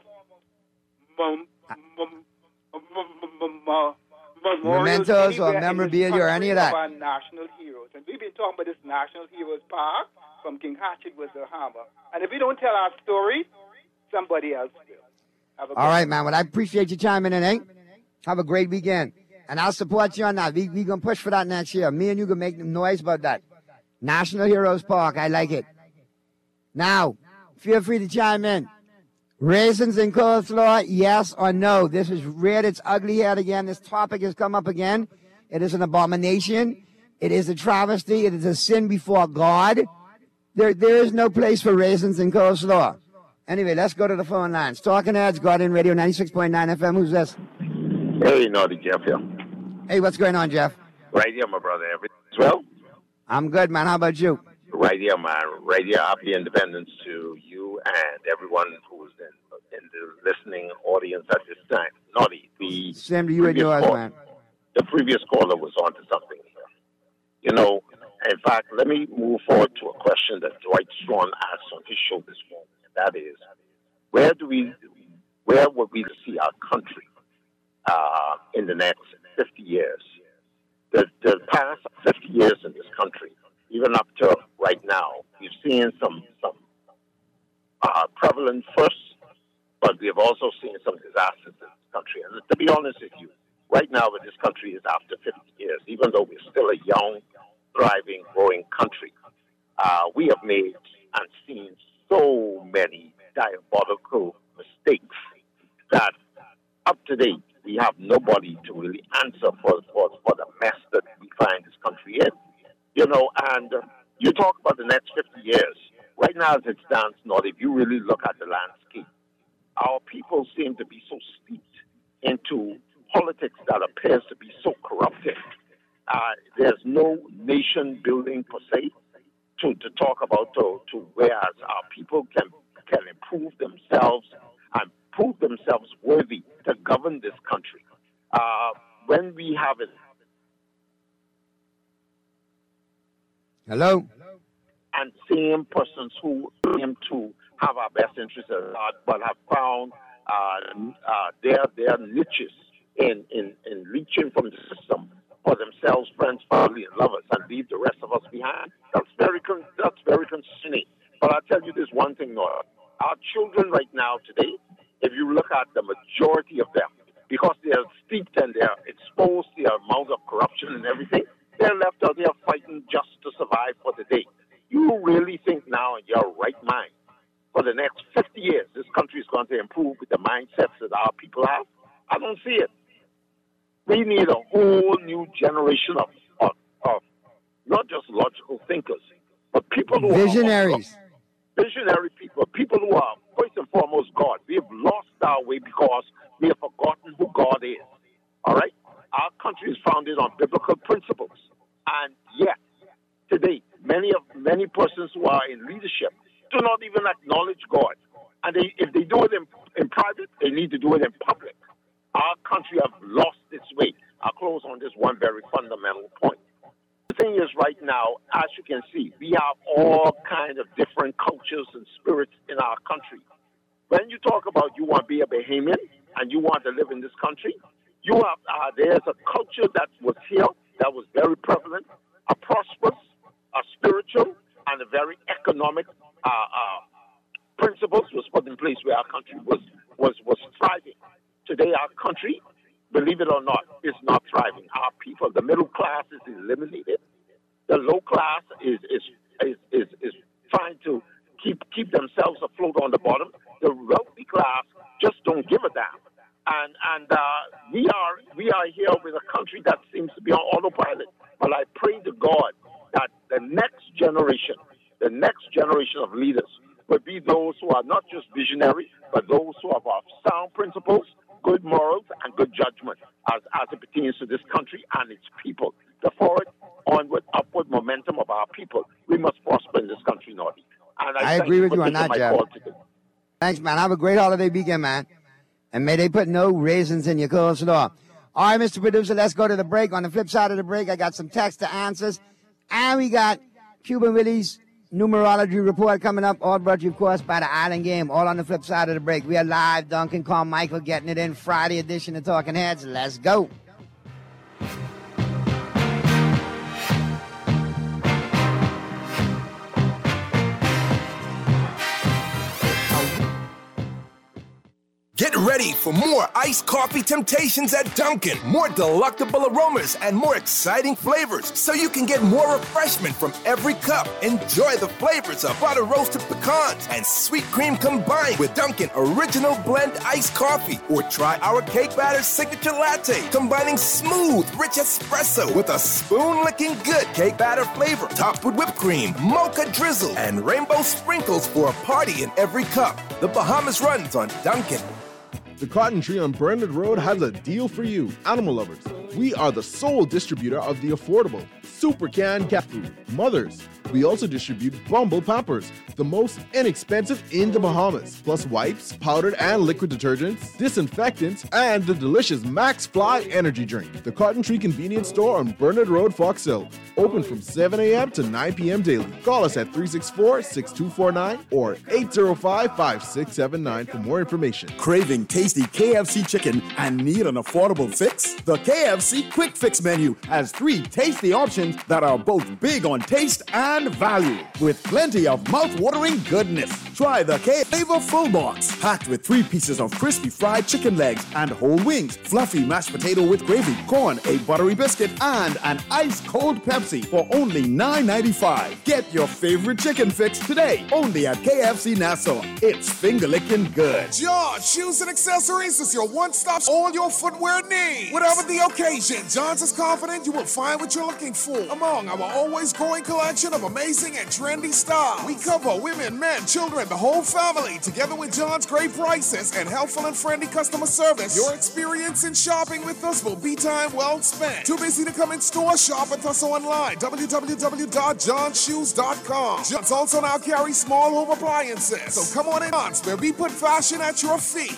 mem- mem- mem- mem- mem- memorials Mementos or anywhere in this memorabilia or any of country that. our national heroes. And we've been talking about this National Heroes Park from King Hatchet with the hammer. And if we don't tell our story, somebody else will. Have a All right, man. Well, I appreciate you chiming in, eh? Have a great weekend. And I'll support you on that. We we going to push for that next year. Me and you can make noise about that. National Heroes Park. I like it. Now, feel free to chime in. Raisins and coleslaw, yes or no? This is reared its ugly head again. This topic has come up again. It is an abomination. It is a travesty. It is a sin before God. There, there is no place for raisins and coleslaw. Anyway, let's go to the phone lines. Talking Heads, Guardian Radio, ninety-six point nine F M. Who's this? Hey, Naughty Jeff here. Hey, what's going on, Jeff? Right here, my brother. Everything's well? I'm good, man. How about you? Right here, man. Right here. Happy Independence to you and everyone who's in, in the listening audience at this time. Naughty, the Same to you and previous yours, call- man. The previous caller was on to something here. You know, in fact, let me move forward to a question that Dwight Strong asked on his show this morning. And that is, where do we, where would we see our country uh, in the next fifty years? The, the past fifty years in this country, even up to right now, we've seen some some uh, prevalent firsts, but we have also seen some disasters in this country. And to be honest with you, right now, what this country is after fifty years, even though we're still a young, thriving, growing country, uh, we have made and seen so many diabolical mistakes that up to date, we have nobody to really answer for, for, for the mess that we find this country in. You know, and uh, you talk about the next fifty years. Right now, as it stands, not if you really look at the landscape, our people seem to be so steeped into politics that appears to be so corrupted. Uh, there's no nation building per se to, to talk about, to, to whereas our people can can improve themselves and prove themselves worthy to govern this country. Uh, when we have it. Hello? And same persons who claim to have our best interests at heart, but have found uh, uh, their their niches in, in, in reaching from the system for themselves, friends, family, and lovers, and leave the rest of us behind. That's very con- that's very concerning. But I'll tell you this one thing, Nora. Our children right now today, if you look at the majority of them, because they are steeped and they are exposed to the amount of corruption and everything, they're left out there fighting just to survive for the day. You really think now in your right mind, for the next fifty years, this country is going to improve with the mindsets that our people have? I don't see it. We need a whole new generation of, of, of not just logical thinkers, but people who Visionaries. are visionary people, people who are first and foremost God. We have lost our way because we have forgotten who God is. All right? Our country is founded on biblical principles. And yet, today, many of many persons who are in leadership do not even acknowledge God. And they, if they do it in, in private, they need to do it in public. Our country has lost its way. I'll close on this one very fundamental point. The thing is, right now, as you can see, we have all kinds of different cultures and spirits in our country. When you talk about you want to be a Bahamian and you want to live in this country, you have uh, there's a culture that was here that was very prevalent, a prosperous, a spiritual, and a very economic uh, uh, principles was put in place where our country was was was thriving. Today, our country, believe it or not, is not thriving. Our people, the middle class, is eliminated. The low class is is is is, is trying to keep keep themselves afloat on the bottom. The wealthy class just don't give a damn. And and uh, we are we are here with a country that seems to be on autopilot. But I pray to God that the next generation, the next generation of leaders, will be those who are not just visionary, but those who have sound principles, good morals, and good judgment as, as it pertains to this country and its people. The forward, onward, upward momentum of our people. We must prosper in this country, Nordy. And I, I agree with you on taking that, my Jeff. call today. Thanks, man. Have a great holiday weekend, man. And may they put no raisins in your coleslaw. All right, Mister Producer, let's go to the break. On the flip side of the break, I got some text to answers. And we got Cuban Willie's numerology report coming up, all brought to you, of course, by the Island Game, all on the flip side of the break. We are live. Duncan Carmichael getting it in. Friday edition of Talking Heads. Let's go. Get ready for more iced coffee temptations at Dunkin'. More delectable aromas and more exciting flavors, so you can get more refreshment from every cup. Enjoy the flavors of butter roasted pecans and sweet cream combined with Dunkin' Original Blend iced coffee. Or try our cake batter signature latte, combining smooth, rich espresso with a spoon-licking good cake batter flavor, topped with whipped cream, mocha drizzle, and rainbow sprinkles for a party in every cup. The Bahamas runs on Dunkin'. The Cotton Tree on Burnett Road has a deal for you, animal lovers. We are the sole distributor of the affordable Super Can cat food, Mothers. We also distribute Bumble Pampers, the most inexpensive in the Bahamas, plus wipes, powdered and liquid detergents, disinfectants, and the delicious Max Fly energy drink. The Cotton Tree Convenience Store on Burnett Road, Fox Hill, open from seven a.m. to nine p.m. daily. Call us at three six four, six two four nine or eight zero five, five six seven nine for more information. Craving tasty K F C chicken and need an affordable fix? The K F C Quick Fix menu has three tasty options that are both big on taste and value, with plenty of mouth-watering goodness. Try the K-Flavor Full Box, packed with three pieces of crispy fried chicken legs and whole wings, fluffy mashed potato with gravy, corn, a buttery biscuit, and an ice-cold Pepsi for only nine ninety-five. Get your favorite chicken fix today, only at K F C Nassau. It's finger-licking good. John Shoes and Accessories is your one-stop all your footwear needs. Whatever the occasion, John's is confident you will find what you're looking for among our always growing collection of amazing and trendy styles. We cover women, men, children, the whole family. Together with John's great prices and helpful and friendly customer service, your experience in shopping with us will be time well spent. Too busy to come in store? Shop with us online. w w w dot john shoes dot com. John's also now carries small home appliances. So come on in, John's, where we put fashion at your feet.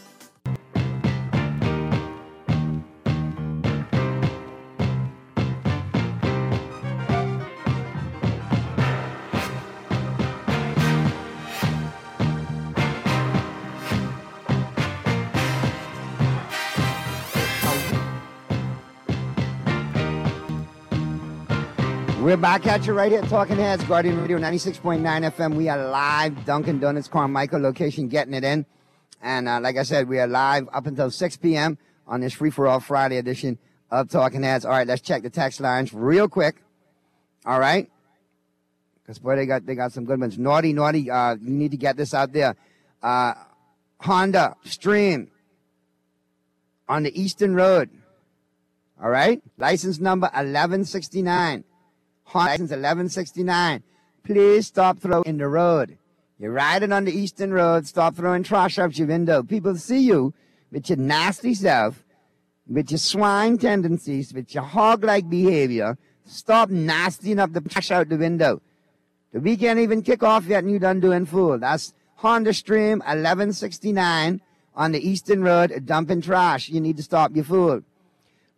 We're back at you right here, Talking Heads, Guardian Radio ninety-six point nine F M. We are live, Dunkin' Donuts, Carmichael location, getting it in. And uh, like I said, we are live up until six p.m. on this free-for-all Friday edition of Talking Heads. All right, let's check the text lines real quick. All right? Because, boy, they got they got some good ones. Naughty, naughty, uh, you need to get this out there. Uh, Honda Stream on the Eastern Road. All right? License number eleven sixty-nine. License eleven sixty-nine. Please stop throwing in the road. You're riding on the Eastern Road. Stop throwing trash out your window. People see you with your nasty self, with your swine tendencies, with your hog-like behavior. Stop nastying up the trash out the window. The weekend even kick off yet and you done doing fool. That's Honda Stream eleven sixty-nine on the Eastern Road dumping trash. You need to stop your fool.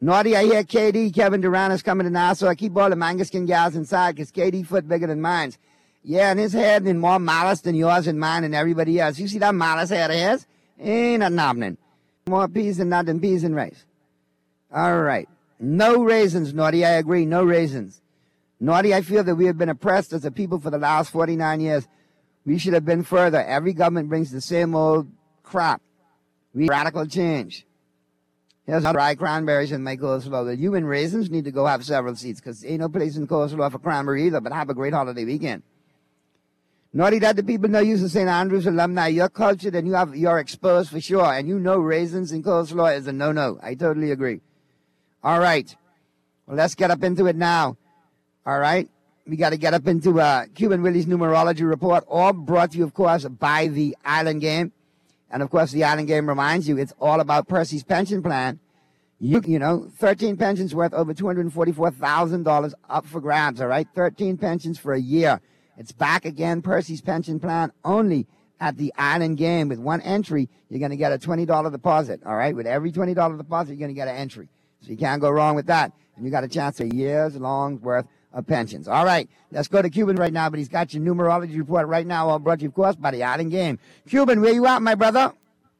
Naughty, I hear K D, Kevin Durant is coming to Nassau. I keep all the manga skin gals inside because K D foot bigger than mine. Yeah, and his head and more malice than yours and mine and everybody else. You see that malice head of his? Ain't nothing happening. More peas and nothing, peas and rice. All right. No raisins, Naughty, I agree, no raisins. Naughty, I feel that we have been oppressed as a people for the last forty-nine years. We should have been further. Every government brings the same old crap. We need radical change. Here's how dry cranberries in my coleslaw. Well, you and raisins need to go have several seats because ain't no place in coleslaw for cranberry either, but have a great holiday weekend. Naughty, that the people know you as Saint Andrews alumni. You're cultured and you have, you're exposed for sure, and you know raisins in coleslaw is a no-no. I totally agree. All right. Well, let's get up into it now. All right. We got to get up into uh, Cuban Willie's numerology report, all brought to you, of course, by the Island Game. And, of course, the Island Game reminds you it's all about Percy's pension plan. You, you know, thirteen pensions worth over two hundred forty-four thousand dollars up for grabs, all right? thirteen pensions for a year. It's back again, Percy's pension plan, only at the Island Game. With one entry, you're going to get a twenty dollars deposit, all right? With every twenty dollars deposit, you're going to get an entry. So you can't go wrong with that. And you got a chance for years long worth of pensions. All right, let's go to Cuban right now, but he's got your numerology report right now, all brought to you, of course, by the Island Game. Cuban, where you at, my brother?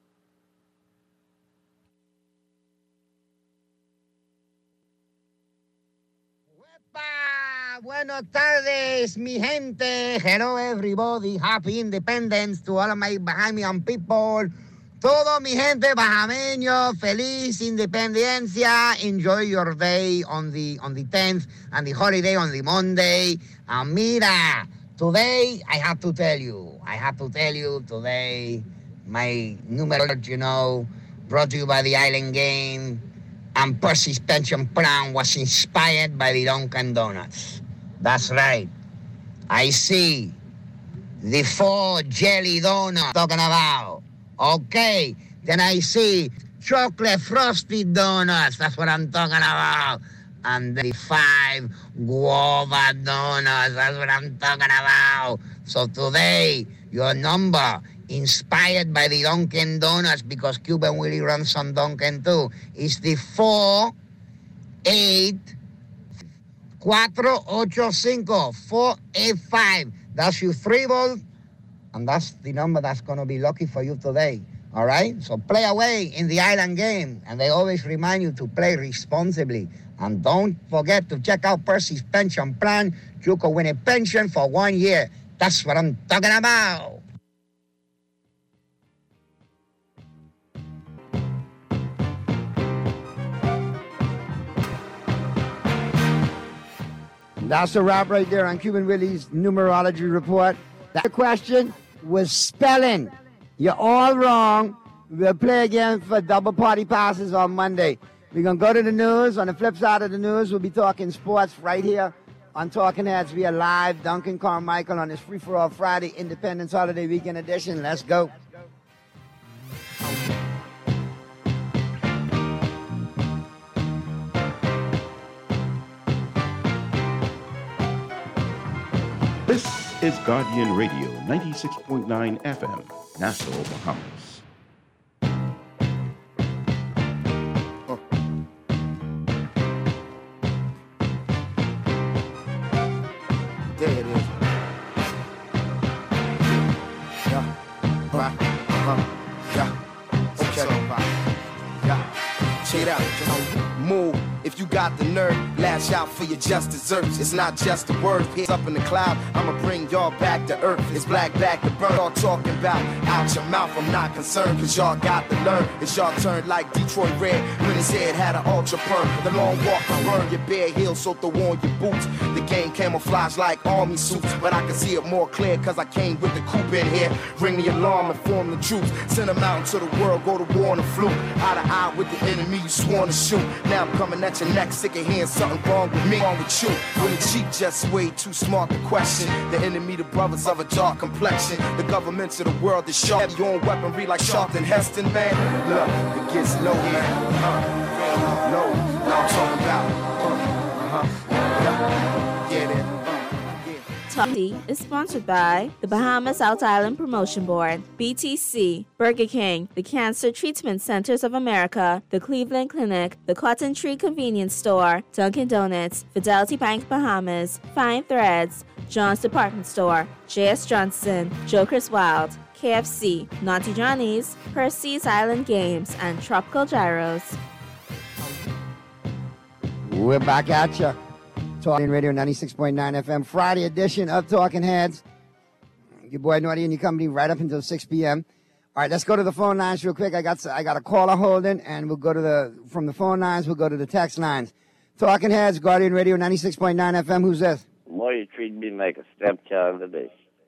Buenos tardes, mi gente. Hello, everybody. Happy Independence to all of my Bahamian people. Todo mi gente bajameño, feliz independencia. Enjoy your day on the on the tenth and the holiday on the Monday. And mira, today I have to tell you, I have to tell you today, my numerology, you know, brought to you by the Island Game, and Percy's pension plan was inspired by the Dunkin' Donuts. That's right. I see the four jelly donuts talking about. Okay, then I see chocolate frosted donuts. That's what I'm talking about. And the five guava donuts. That's what I'm talking about. So today, your number, inspired by the Dunkin' Donuts, because Cuban Willie runs some Dunkin' too, is the four, eight, cuatro, ocho, cinco, four, eight, five. That's your three ball. And that's the number that's going to be lucky for you today, all right? So play away in the Island Game, and they always remind you to play responsibly. And don't forget to check out Percy's pension plan. You can win a pension for one year. That's what I'm talking about. That's a wrap right there on Cuban Willie's numerology report. That question was spelling. You're all wrong. We'll play again for double party passes on Monday. We're going to go to the news. On the flip side of the news, we'll be talking sports right here on Talking Heads via live. Duncan Carmichael on this Free-for-All Friday Independence Holiday Weekend edition. Let's go. This is Guardian Radio, ninety-six point nine F M, Nassau, Bahamas. Oh. There it is. Yeah. Right. Uh, yeah. Okay. Yeah. Check it out. Just move. If you got the nerve, lash out for your just desserts. It's not just a word. It's up in the cloud. I'ma bring y'all back to earth. It's black back to burn. All talking about out your mouth. I'm not concerned, cause y'all got to learn. It's y'all turn like Detroit Red when his head had an ultra perm. The long walk to burn your bare heels, so throw on your boots. The game camouflage like army suits, but I can see it more clear cause I came with the coupe in here. Ring the alarm and form the troops. Send them out into the world, go to war on the fluke. Eye to eye with the enemy you sworn to shoot. Now I'm coming at your neck, sick of hearing something wrong with me, wrong with you. When the cheap just way too smart to question. The enemy, the brothers of a dark complexion. The governments of the world is sharp. Your own weaponry like Charlton Heston, man. Look, it gets low, man. Uh, low, now I'm talking about. Uh, uh-huh. Yeah, yeah, then. Uh, yeah. Talkie is sponsored by the Bahamas South Island Promotion Board, B T C, Burger King, the Cancer Treatment Centers of America, the Cleveland Clinic, the Cotton Tree Convenience Store, Dunkin' Donuts, Fidelity Bank Bahamas, Fine Threads, John's Department Store, J S Johnson, Joker's Wild, K F C, Naughty Johnny's, Percy's Island Games, and Tropical Gyros. We're back at you. Talking Radio ninety-six point nine F M, Friday edition of Talking Heads. Your boy Naughty and your company right up until six p.m. All right, let's go to the phone lines real quick. I got I got a caller holding, and we'll go to the, from the phone lines, we'll go to the text lines. Talking Heads, Guardian Radio ninety-six point nine F M. Who's this? Boy, you treat me like a stepchild today.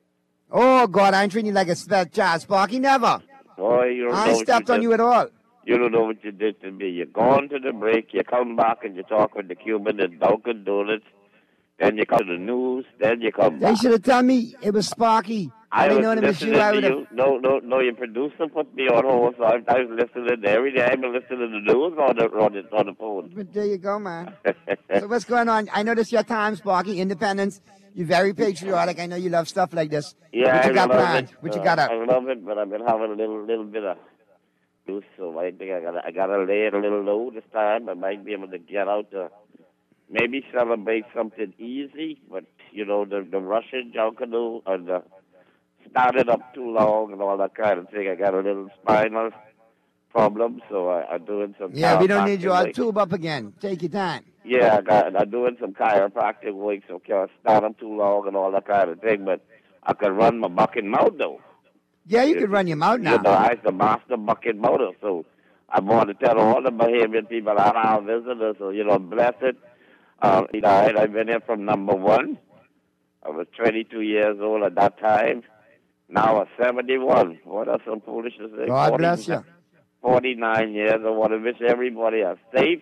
Oh, God, I ain't treating you like a stepchild, Sparky. Never. Boy, you don't I know ain't what stepped on did. you at all. You don't know what you did to me. You gone to the break, you come back and you talk with the Cuban and Dunkin' Donuts. Then you come to the news, then you come They back. should have told me it was Sparky. I, I didn't was know it was listening you. I to would have. you. No, no, no, your producer put me on hold, so I, I was listening every day. I've been listening to the news on the, on the, on the phone. But there you go, man. So what's going on? I know this is your time, Sparky. Independence. You're very patriotic. I know you love stuff like this. Yeah, what you I got love planned? it. What you Uh, got up? I love it, but I've been having a little little bit of news, so I think I gotta I gotta lay it a little low this time. I might be able to get out to maybe celebrate something easy, but you know the the Russian Junkanoo and the started up too long and all that kind of thing. I got a little spinal problem, so I, I'm doing some. Yeah, we don't need chiropractic you all work. tube up again. Take your time. Yeah, I got, I'm doing some chiropractic work, so can't stand up too long and all that kind of thing. But I can run my bucket mouth though. Yeah, you could run your mouth now. You know, I'm the master bucket motor, so I want to tell all the Bahamian people that are visitors, so, you know, blessed. Uh, he died. I've been here from number one. I was twenty-two years old at that time. Now I'm seventy-one. What are some foolish to say? God bless you. forty-nine years. I want to wish everybody a safe,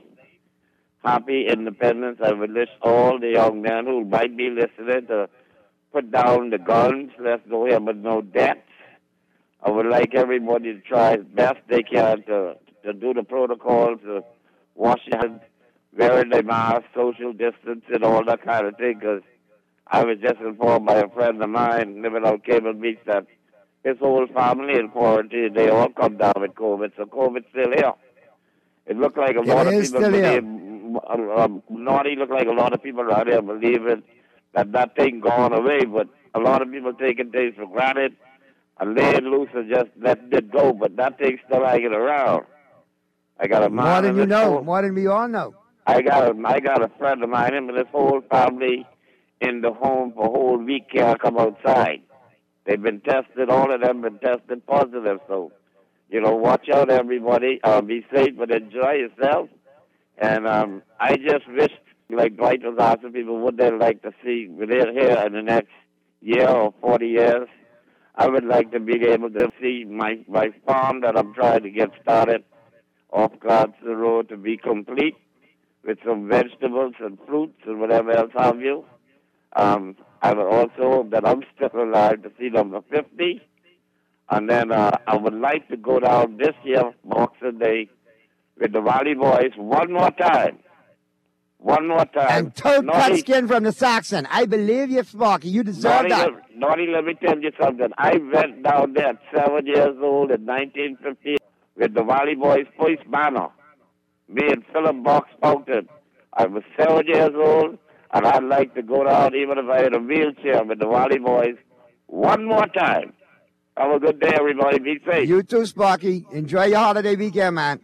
happy independence. I would wish all the young men who might be listening to put down the guns. Let's go here with no debts. I would like everybody to try as best they can to, to do the protocols, to wash your hands, wearing their mask, social distance, and all that kind of thing. Because I was just informed by a friend of mine living out Cable Beach that his whole family in quarantine, they all come down with COVID. So COVID's still here. It looked like a It lot of is people still here. believe, uh, um, naughty looked like a lot of people out there believing that that thing gone away, but a lot of people taking things for granted and laying loose and just letting it go, but that thing's still hanging around. I got a More man than in you his know. whole- More than we all know. I got a, I got a friend of mine, him and his whole family in the home for a whole week, can't come outside. They've been tested, all of them been tested positive, so, you know, watch out, everybody. Uh, be safe, but enjoy yourself. And um, I just wished, like Dwight was asking people, what they'd like to see within here in the next year or forty years. I would like to be able to see my, my farm that I'm trying to get started off Gladstone Road to be complete with some vegetables and fruits and whatever else have you. Um, I would also hope that I'm still alive to see number fifty. And then uh, I would like to go down this year, Boxing Day, with the Valley Boys one more time. One more time. And toad cut Naughty- skin from the Saxon. I believe you, Sparky. You deserve Naughty, that. let, Naughty, let me tell you something. I went down there at seven years old in nineteen fifty with the Valley Boys first banner. Me and Philip Box Fountain. I was seven years old, and I'd like to go down even if I had a wheelchair with the Valley Boys one more time. Have a good day, everybody. Be safe. You too, Sparky. Enjoy your holiday weekend, man.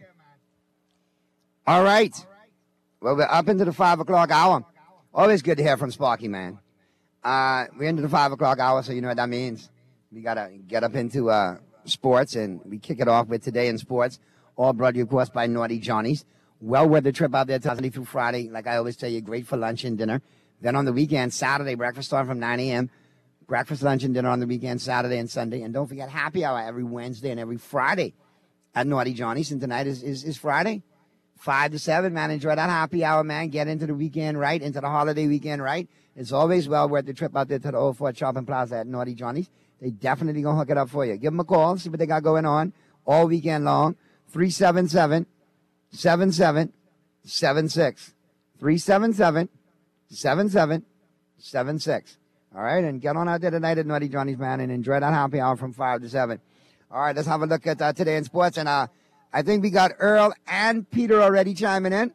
All right. Well, we're up into the five o'clock hour. Always good to hear from Sparky, man. Uh, we're into the five o'clock hour, so you know what that means. We got to get up into uh, sports, and we kick it off with Today in Sports, all brought to you, of course, by Naughty Johnny's. Well-weathered trip out there Thursday through Friday. Like I always tell you, great for lunch and dinner. Then on the weekend, Saturday, breakfast starting from nine a.m., breakfast, lunch, and dinner on the weekend, Saturday and Sunday. And don't forget happy hour every Wednesday and every Friday at Naughty Johnny's. And tonight is, is, is Friday, five to seven, man. Enjoy that happy hour, man. Get into the weekend right, into the holiday weekend right. It's always well worth the trip out there to the Old Fort Shopping Plaza at Naughty Johnny's. They definitely going to hook it up for you. Give them a call, see what they got going on all weekend long. three seven seven, seven seven seven six. three seven seven, seven seven seven six. All right, and get on out there tonight at Naughty Johnny's, man, and enjoy that happy hour from five to seven. All right, let's have a look at uh, Today in Sports. And uh, I think we got Earl and Peter already chiming in.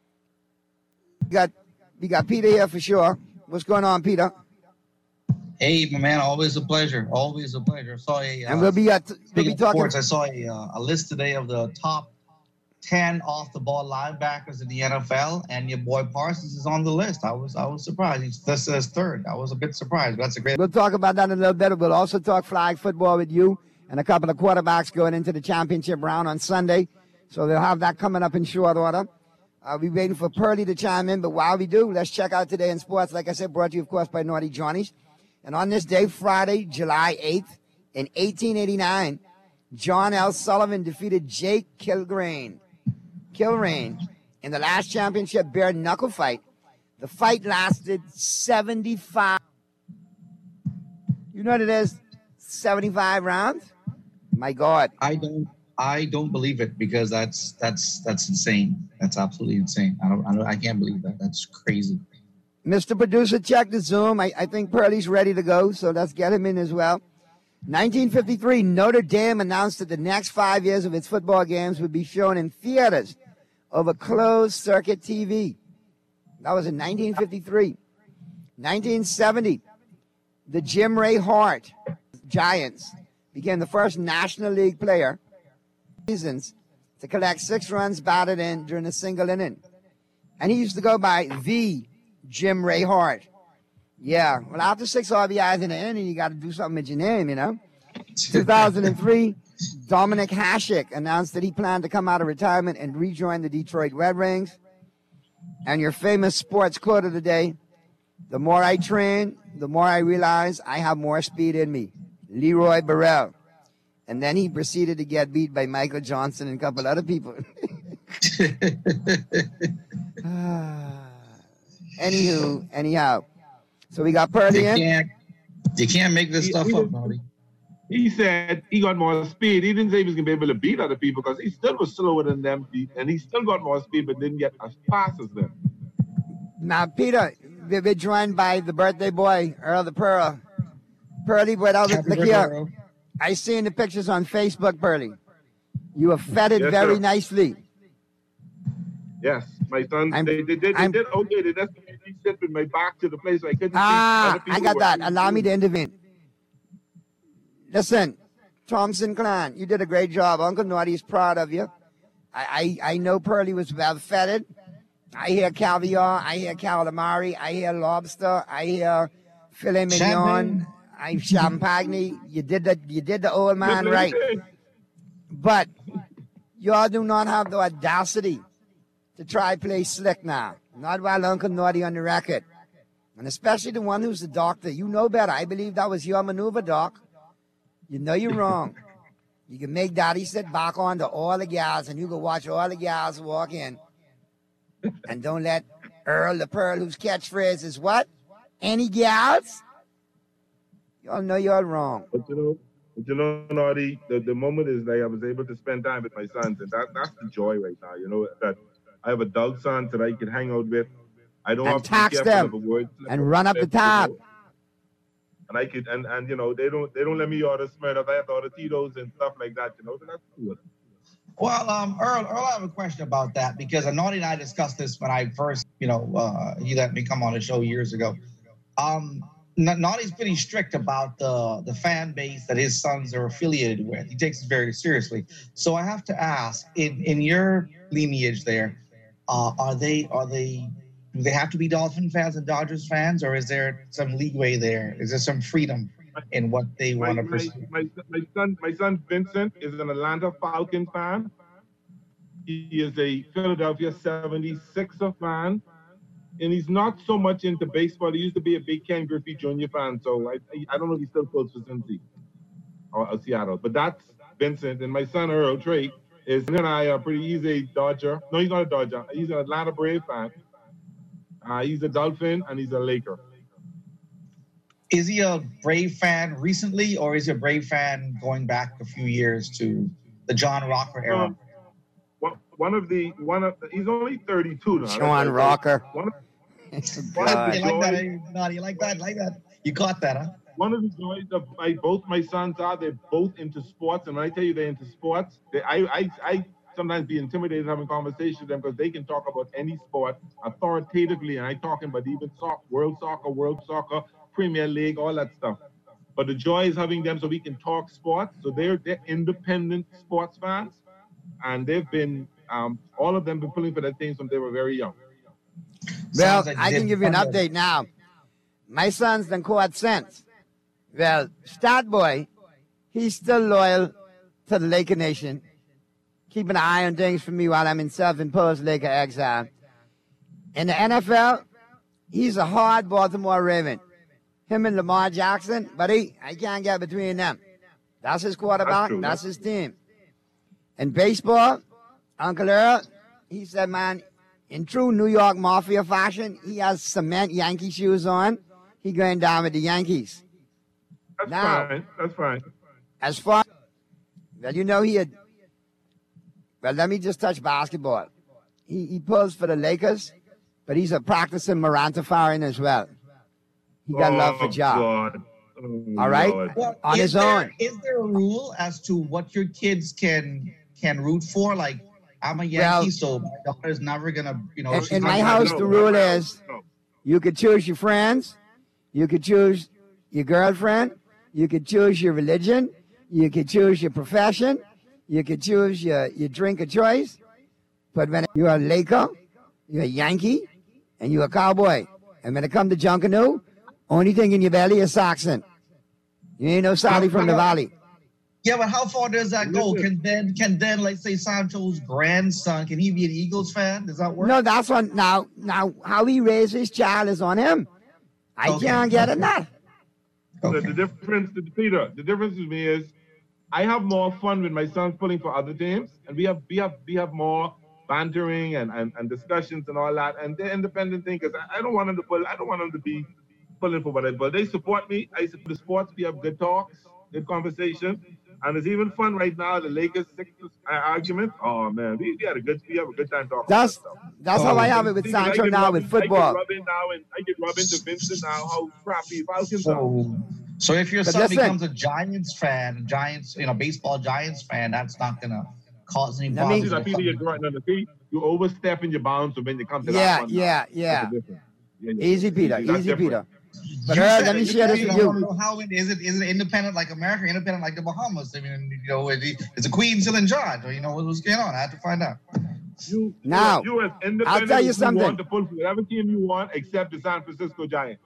We got, we got Peter here for sure. What's going on, Peter? Hey, my man, always a pleasure. Always a pleasure. I saw a, uh, and we'll be, at, we'll be talking. Sports, I saw a, uh, a list today of the top ten off-the-ball linebackers in the N F L, and your boy Parsons is on the list. I was I was surprised. He's this is third. I was a bit surprised. But that's a great. We'll talk about that in a little bit. We'll also talk flag football with you and a couple of quarterbacks going into the championship round on Sunday. So they'll have that coming up in short order. I'll be waiting for Pearlie to chime in, but while we do, let's check out Today in Sports. Like I said, brought to you, of course, by Naughty Johnny's. And on this day, Friday, July eighth, in eighteen eighty-nine, John L. Sullivan defeated Jake Kilgrain. Kilrain in the last championship bare knuckle fight. The fight lasted seventy-five. You know what it is? seventy-five rounds? My God. I don't I don't believe it because that's that's that's insane. That's absolutely insane. I don't I, don't, I can't believe that. That's crazy. Mister Producer, check the Zoom. I, I think Pearlie's ready to go, so let's get him in as well. nineteen fifty-three, Notre Dame announced that the next five years of its football games would be shown in theaters over closed-circuit T V. That was in nineteen fifty-three. nineteen seventy, the Jim Ray Hart Giants became the first National League player seasons to collect six runs batted in during a single inning. And he used to go by the Jim Ray Hart. Yeah, well, after six R B Is in the inning, you got to do something with your name, you know. two thousand three, Dominic Hasek announced that he planned to come out of retirement and rejoin the Detroit Red Wings. And your famous sports quote of the day, the more I train, the more I realize I have more speed in me. Leroy Burrell. And then he proceeded to get beat by Michael Johnson and a couple other people. Anywho, anyhow. So we got Purdy in. Can't, you can't make this stuff up, Marty. He said he got more speed. He didn't say he was going to be able to beat other people because he still was slower than them, and he still got more speed but didn't get as fast as them. Now, Peter, we're joined by the birthday boy, Earl the Pearl. Pearlie, but I'll look here. I seen the pictures on Facebook, Pearlie. You were feted Yes, very sir. nicely. Yes, my son, I'm- they, they did, they I'm- did okay. They just he sit with my back to the place so I couldn't see. Ah, other people I got were- that. Allow me to intervene. Listen, Thompson Clan, you did a great job. Uncle Naughty's proud of you. I, I, I know Pearlie was well feted. I hear caviar. I hear calamari. I hear lobster. I hear filet mignon. Champagne. I champagne. You did the you did the old man right. But y'all do not have the audacity to try play slick now. Not while Uncle Naughty on the record. And especially the one who's the doctor. You know better. I believe that was your maneuver, Doc. You know you're wrong. You can make Daddy sit back on to all the gals and you can watch all the gals walk in. And don't let Earl the Pearl, whose catchphrase is what? Any gals? Y'all know y'all wrong. But you know, but you know, Naughty, the, the moment is like I was able to spend time with my sons, and that that's the joy right now. You know that I have adult sons that I can hang out with. I don't And have to be tax careful them of a word. and run up the tab. And I could, and, and you know, they don't they don't let me order Smirnoff. I have to order Tito's and stuff like that. You know, so that's cool. Well, um, Earl, Earl, I have a question about that because Naughty and I discussed this when I first, you know, uh, he let me come on the show years ago. Um, Na- Naughty's pretty strict about the the fan base that his sons are affiliated with. He takes it very seriously. So I have to ask, in in your lineage there, uh, are they are they do they have to be Dolphin fans and Dodgers fans, or is there some leeway there? Is there some freedom in what they My, want to my, pursue? my, my son, my son Vincent is an Atlanta Falcons fan. He is a Philadelphia seventy-sixer fan, and he's not so much into baseball. He used to be a big Ken Griffey Junior fan, so I I don't know if he still plays for Cincy or, or Seattle. But that's Vincent, and my son Earl Drake is him and I are pretty easy Dodger. No, he's not a Dodger. He's an Atlanta Brave fan. Uh, he's a Dolphin and he's a Laker. Is he a Brave fan recently, or is he a Brave fan going back a few years to the John Rocker era? Um, one, one of the one of the, he's only thirty-two now. Sean Rocker. One of, God. one of the You like that? joys- eh? No, you like that? Like that? You caught that, huh? One of the joys of my both my sons are they're both into sports, and when I tell you they're into sports, they, I I I sometimes be intimidated having conversations with them because they can talk about any sport authoritatively, and I talking about even soccer, world soccer, world soccer, Premier League, all that stuff. But the joy is having them so we can talk sports. So they're they're independent sports fans, and they've been um, all of them been pulling for their teams when they were very young. Well, I can give you an update now. My son's done caught sense. Well, Stat Boy, he's still loyal to the Laker Nation, keeping an eye on things for me while I'm in self-imposed Laker exile. In the N F L, he's a hard Baltimore Raven. Him and Lamar Jackson, buddy, I can't get between them. That's his quarterback, that's, that's his team. In baseball, Uncle Earl, he said, man, in true New York Mafia fashion, he has cement Yankee shoes on. He going down with the Yankees. That's now, fine. That's fine. As far, well, you know he had, well, let me just touch basketball. He, he pulls for the Lakers, but he's a practicing Morantafarian as well. He got oh, love for Ja. God. Oh, all right? Well, on is his there, own. Is there a rule as to what your kids can can root for? Like, I'm a Yankee, Well, so my daughter's never gonna, you know. In, she's in not my gonna house, know. the rule is you could choose your friends, you could choose your girlfriend, you could choose your religion, you could choose your profession, you could choose your, your drink of choice. But when you're a Laker, you're a Yankee, and you're a Cowboy. And when it comes to Junkanoo, only thing in your belly is Saxon. You ain't no Sally from the Valley. Yeah, but how far does that go? Can then, can then, let's say Sancho's grandson, can he be an Eagles fan? Does that work? No, that's on now. Now, how he raised his child is on him. I Okay. can't get it now. The, the difference, the, Peter, the difference with me is I have more fun with my sons pulling for other teams, and we have we have we have more bantering and, and, and discussions and all that, and they're independent thing because I, I don't want them to pull. I don't want them to be pulling for whatever. But they support me. I support the sports. We have good talks, good conversation, and it's even fun right now. The Lakers Sixers uh, argument. Oh man, we, we had a good we have a good time talking. That's about that stuff. that's how I have it with See, I Sancho get now rubbing- with football. I get rubbing now, and I get rubbing to Vincent now how crappy Falcons are. So, so if your But son listen. becomes a Giants fan, Giants, you know, baseball Giants fan, that's not gonna cause any Let me- problems. See, that Peter, you're drawing on the feet. You overstepping your bounds, so when you come to that Yeah, one. yeah, yeah. That's the difference. Yeah, yeah. Easy, Peter. That's Easy, different. Peter. But You Earl, said let me it, share this you with know, you. How it, is it is it independent like America, independent like the Bahamas? I mean, you know, is, it, is the Queen still in charge? Or, you know, what was going on? I had to find out. You, Now, you, as independent, I'll tell you something. want to pull for whatever team you want, except the San Francisco Giants.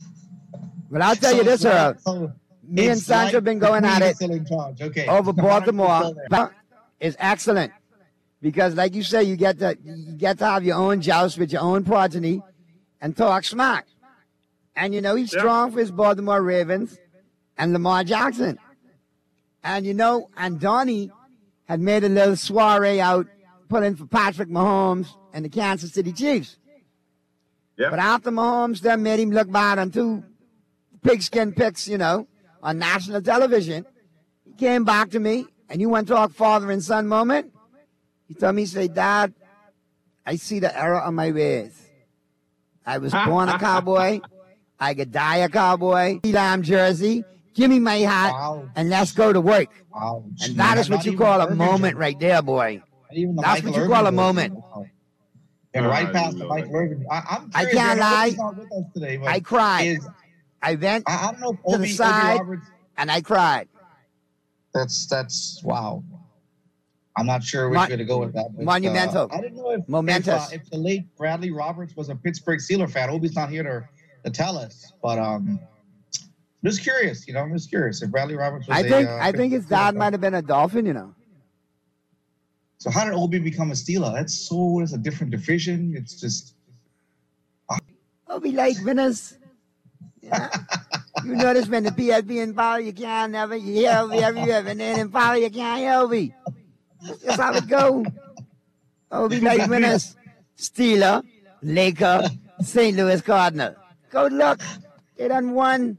But I'll tell So you this, it's like- Earl. so Me and it's Sancho like been the going Queen at is it still in charge. Okay. over The monarchy is Baltimore. still there. But is excellent because, like you say, you get to you get to have your own joust with your own progeny and talk smack. And you know he's Yeah. strong for his Baltimore Ravens and Lamar Jackson. And you know, and Donnie had made a little soiree out pulling for Patrick Mahomes and the Kansas City Chiefs. Yeah. But after Mahomes then made him look bad on two pigskin picks, you know, on national television, he came back to me, and you want to talk father and son moment? He told me, he said, Dad, I see the error of my ways. I was born a cowboy. I could die a cowboy. Lamb jersey. Give me my hat, Wow. and let's go to work. Wow. And that is what Not you even call a Irving moment jersey. right there, boy. Not even the That's Michael what you Irvin call a jersey. moment. Wow. And right Oh, past the Lord. Michael Irvin. I, I'm I curious, can't man, I know lie. he's not with us today, but I cried. is- I went I, I don't know if to Obi, the side, Obi Roberts. and I cried. That's that's wow. I'm not sure which Mon- way to go with that. But, monumental. Uh, I didn't know if, Momentous. If, uh, if the late Bradley Roberts was a Pittsburgh Steelers fan. Obi's not here to, to tell us, but um, just curious. You know, I'm just curious if Bradley Roberts was I a, think uh, I think his Pittsburgh dad fan. might have been a Dolphin, you know. So how did Obi become a Steeler? That's so. It's a different division. It's just. Oh, we like winners. Yeah. You notice when the P S B in power, you can't never, you hear Obi everywhere, and then in power, you can't hear Obi. That's how it go. Oh, we like winners. Steeler, Laker, Saint Louis Cardinal. Go look. They done won.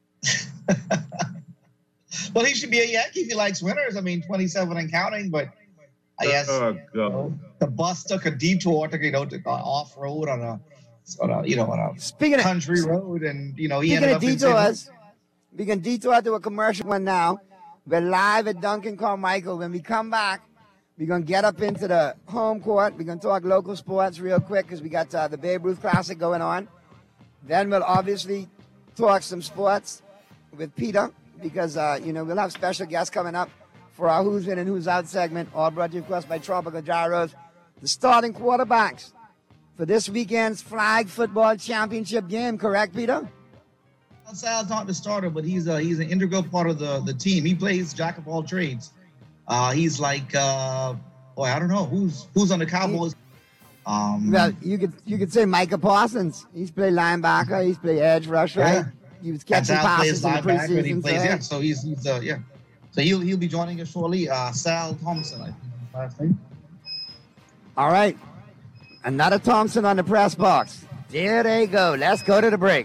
Well, he should be a Yankee if he likes winners. I mean, twenty-seven and counting, but I guess Oh, you know, God. the bus took a detour, took you know, to, uh, off road on a on a you know on a Speaking of- country road, and you know he Speaking ended of up in detours, we can detour to a commercial one now. We're live at Duncan Carmichael. When we come back, we're going to get up into the home court. We're going to talk local sports real quick because we got uh, the Babe Ruth Classic going on. Then we'll obviously talk some sports with Peter because, uh, you know, we'll have special guests coming up for our Who's In and Who's Out segment, all brought to you, of course, by Tropical Gyros. The starting quarterbacks for this weekend's flag football championship game, correct, Peter? Sal's not the starter, but he's a, he's an integral part of the, the team. He plays jack of all trades. Uh, he's like, uh, boy, I don't know who's who's on the Cowboys. Um, Well, you could you could say Micah Parsons. He's played linebacker. He's played edge rusher. Yeah. He was and catching Sal plays passes in the linebacker, and he preseason. plays, so, yeah. So he's, he's uh, yeah. So he'll he'll be joining us shortly. Uh, Sal Thompson, I think. Last name. All right. Another Thompson on the press box. There they go. Let's go to the break.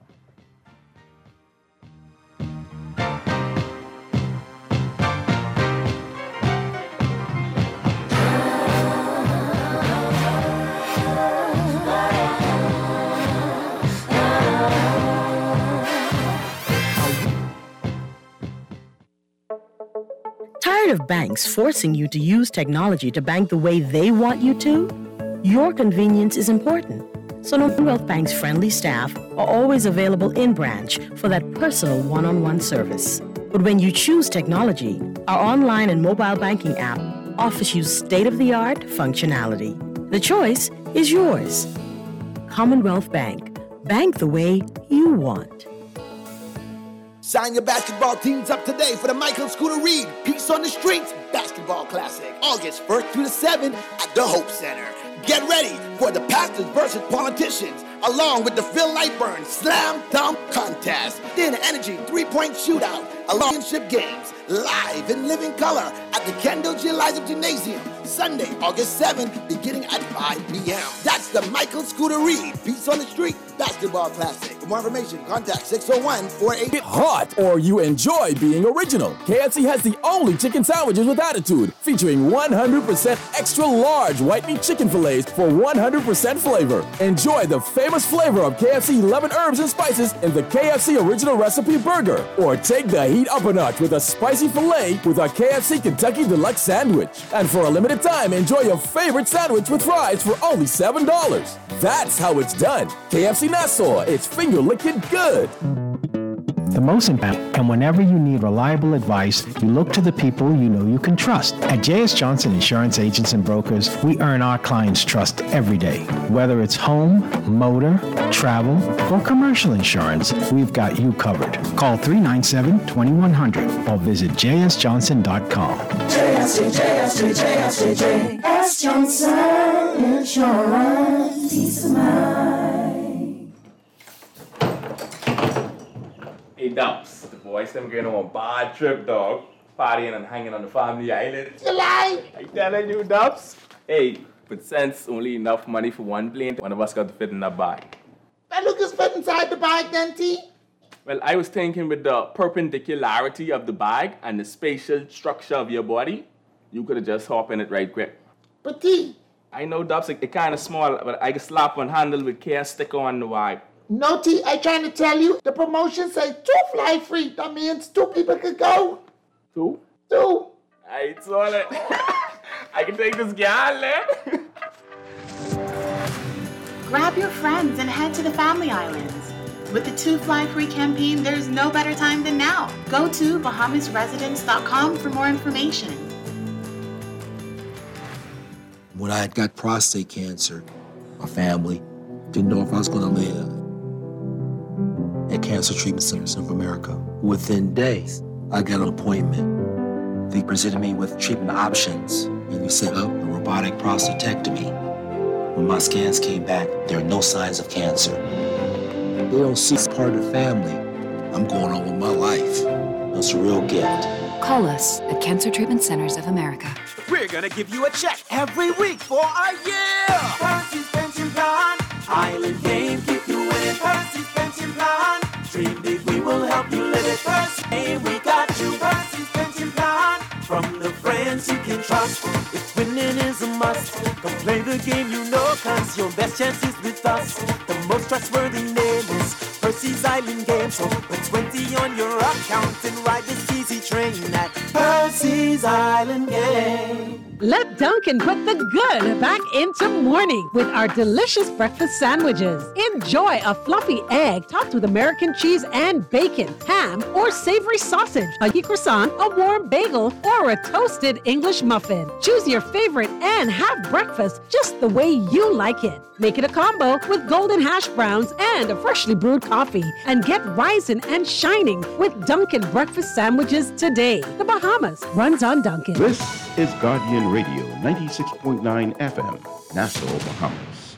Tired of banks forcing you to use technology to bank the way they want you to? Your convenience is important. So Commonwealth Bank's friendly staff are always available in branch for that personal one-on-one service. But when you choose technology, our online and mobile banking app offers you state-of-the-art functionality. The choice is yours. Commonwealth Bank. Bank the way you want. Sign your basketball teams up today for the Michael Scooter Reed Peace on the Streets Basketball Classic, August first through the seventh at the Hope Center. Get ready for the pastors versus politicians, along with the Phil Lightburn Slam Dunk Contest, then Energy three-point shootout, along ship games, live in living color at the Kendall G. Eliza Gymnasium, Sunday, August seventh, beginning at five p.m. That's the Michael Scooter Reed Peace on the Street Basketball Classic. For more information, contact six oh one, four eight eight. Hot or you enjoy being original, K F C has the only chicken sandwiches with attitude, featuring one hundred percent extra large white meat chicken fillets for one hundred percent flavor. Enjoy the famous flavor of K F C eleven herbs and spices in the K F C Original Recipe Burger, or take the heat up a notch with a spicy filet with our K F C Kentucky Deluxe Sandwich. And for a limited time, enjoy your favorite sandwich with fries for only seven dollars. That's how it's done. K F C Nassau, it's finger licking good. The most important, and whenever you need reliable advice, you look to the people you know you can trust. At J S Johnson Insurance Agents and Brokers, we earn our clients' trust every day. Whether it's home, motor, travel, or commercial insurance, we've got you covered. Call three nine seven, two one zero zero or visit j s johnson dot com. J S J, J S J, J S J, J S Johnson Insurance. Peace of mind. Hey, Dumps, the boys them going on a bad trip, dog. Partying and hanging on the family island. You lie! I telling you, Dumps. Hey, but since only enough money for one plane, one of us got to fit in that bag. That look is fit inside the bag then, T. Well, I was thinking with the perpendicularity of the bag and the spatial structure of your body, you could have just hop in it right quick. But T. I know, Dumps, it's kind of small, but I can slap one handle with care sticker on the bag. No, T, I trying to tell you, the promotion says two fly free. That means two people could go. Two? Two. I saw it. I can take this gal, man. Grab your friends and head to the Family Islands. With the Two Fly Free campaign, there's no better time than now. Go to bahamas residence dot com for more information. When I had got prostate cancer, my family didn't know if I was going to live. At Cancer Treatment Centers of America, within days, I got an appointment. They presented me with treatment options, and we set up a robotic prostatectomy. When my scans came back, there are no signs of cancer. They don't see it's part of the family. I'm going on with my life. That's a real gift. Call us at Cancer Treatment Centers of America. We're gonna give you a check every week for a year. Percy's Pension Plan. Island game, keep you winning. Percy's Pension Plan. Dream big, we will help you live it. Percy, hey, we got you. Percy's Pension Plan. From the friends you can trust. If winning is a must, come play the game you know, cause your best chance is with us. trustworthy name is Percy's Island Game. So put twenty on your account and ride this easy train at Percy's Island Game. Let Dunkin' put the good back into morning with our delicious breakfast sandwiches. Enjoy a fluffy egg topped with American cheese and bacon, ham, or savory sausage, a croissant, a warm bagel, or a toasted English muffin. Choose your favorite and have breakfast just the way you like it. Make it a combo with golden hash browns and a freshly brewed coffee. And get rising and shining with Dunkin' breakfast sandwiches today. The Bahamas runs on Dunkin'. This is Guardian Radio, ninety-six point nine F M, Nassau, Bahamas.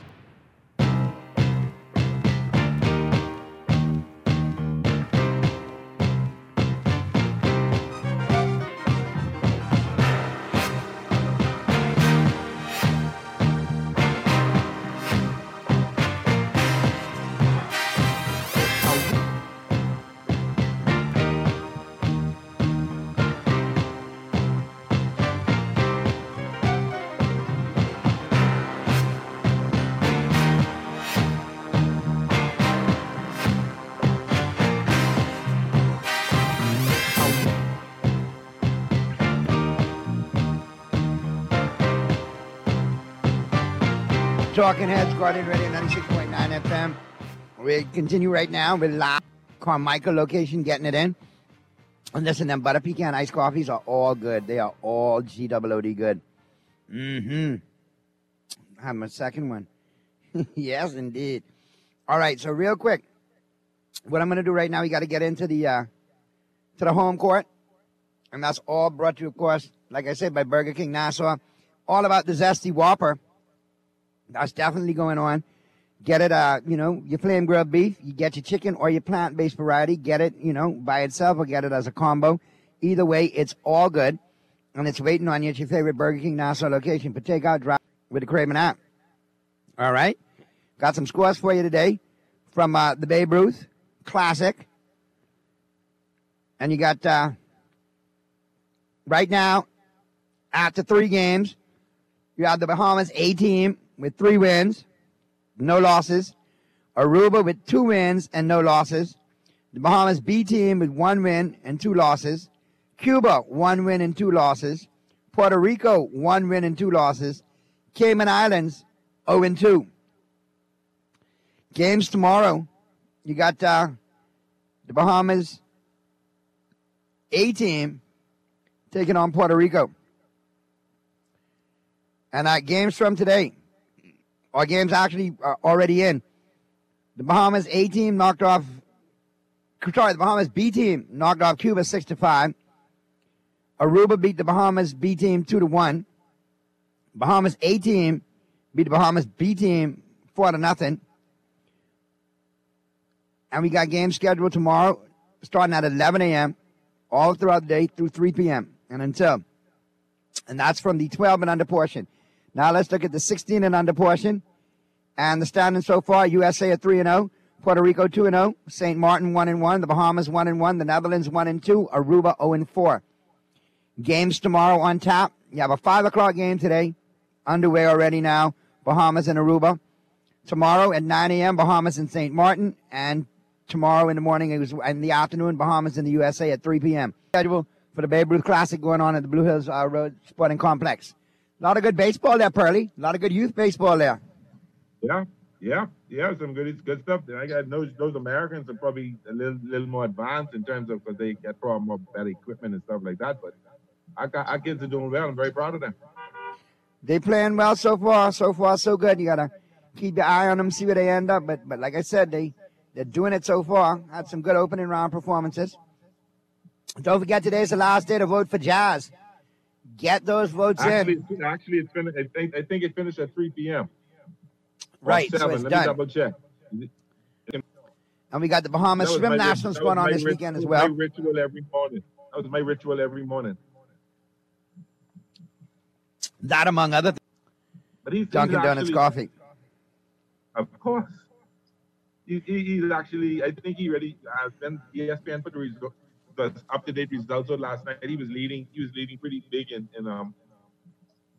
Talking Heads, Guardian Radio ninety-six point nine F M. We continue right now with live Carmichael location getting it in. And listen, them butter pecan iced coffees are all good. They are all G O O D good. Mm-hmm. I have my second one. Yes, indeed. All right, so real quick, what I'm going to do right now, we got to get into the uh, to the home court. And that's all brought to you, of course, like I said, by Burger King Nassau. All about the Zesty Whopper. That's definitely going on. Get it, uh, you know, your flame grilled beef. You get your chicken or your plant-based variety. Get it, you know, by itself or get it as a combo. Either way, it's all good. And it's waiting on you at your favorite Burger King Nassau location for takeout, drop with the Craven app. All right? Got some scores for you today from uh, the Babe Ruth Classic. And you got, uh, right now, after three games, you have the Bahamas A team with three wins, no losses. Aruba with two wins and no losses. The Bahamas B team with one win and two losses. Cuba, one win and two losses. Puerto Rico, one win and two losses. Cayman Islands, oh and two. Games tomorrow, you got uh, the Bahamas A team taking on Puerto Rico. And uh, games from today, or games actually are already in. The Bahamas A team knocked off, sorry, the Bahamas B team knocked off Cuba six to five. Aruba beat the Bahamas B team two to one. Bahamas A team beat the Bahamas B team four to nothing. And we got games scheduled tomorrow, starting at eleven a.m. all throughout the day through three p.m. and until. And that's from the twelve and under portion. Now let's look at the sixteen and under portion. And the standings so far, U S A at three and oh, Puerto Rico two and oh, Saint Martin one and one, the Bahamas one and one, the Netherlands one and two, Aruba oh and four. Games tomorrow on tap. You have a five o'clock game today, underway already now, Bahamas and Aruba. Tomorrow at nine a.m., Bahamas and Saint Martin. And tomorrow in the morning, it was in the afternoon, Bahamas and the U S A at three p.m. Schedule for the Babe Ruth Classic going on at the Blue Hills uh, Road Sporting Complex. A lot of good baseball there, Pearly. A lot of good youth baseball there. Yeah, yeah, yeah. Some good, good stuff. I got those those Americans are probably a little, little more advanced in terms of because they get probably more better equipment and stuff like that. But our, our kids are doing well. I'm very proud of them. They playing well so far. So far, so good. You gotta keep your eye on them, see where they end up. But but like I said, they they're doing it so far. Had some good opening round performances. Don't forget, today's the last day to vote for Jazz. Get those votes actually, in. Actually, it's finished. I think, I think it finished at three p.m. Right, so it's Let done. me double check. And we got the Bahamas That was Swim my- Nationals that was going on my this rit- weekend that as was well. My ritual every morning. That was my ritual every morning. That among other things. But he's, Dunkin' he's Donuts actually, coffee. Of course. He, he, he's actually, I think he already, uh, when E S P N put the, result, the up-to-date results out last night, he was leading, he was leading pretty big in, in um,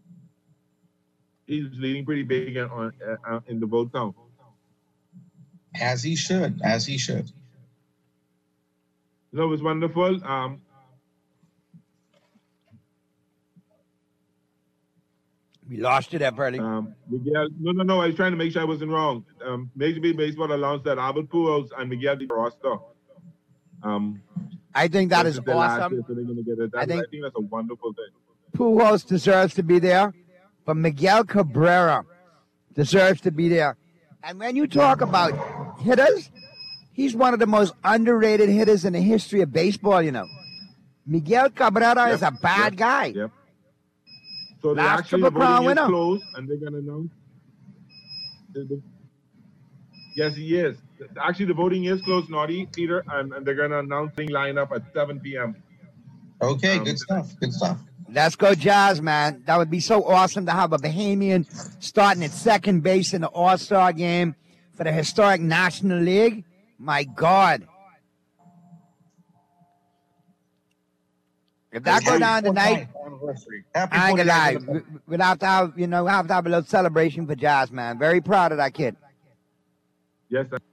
he was leading pretty big in, on, uh, in the vote count. As he should, as he should. You know, it was wonderful. Um, we lost you there, Pearly. Um, Miguel, no, no, no. I was trying to make sure I wasn't wrong. Um, Major League Baseball announced that Albert Pujols and Miguel the roster. Um, I think that is this their last awesome. year, so they're gonna get it. That's- I think- I think that's a wonderful thing. Pujols deserves to be there, but Miguel Cabrera deserves to be there. And when you talk about hitters, he's one of the most underrated hitters in the history of baseball, you know. Miguel Cabrera Yep, is a bad yep, guy. Yep. So they Last actually Triple the Crown voting is winner. closed, and they're gonna announce. the- the- Yes, he is. Actually, the voting is closed, Naughty Peter, and, and they're gonna announce the lineup at seven p.m. Okay, Um, good stuff. Good stuff. Let's go Jazz, man. That would be so awesome to have a Bahamian starting at second base in the All-Star game for the historic National League. My God. If that go down tonight, Happy I ain't gonna lie. forty-ninth We- We'll have to have, you know, have to have a little celebration for Jazz, man. Very proud of that kid. Yes, sir.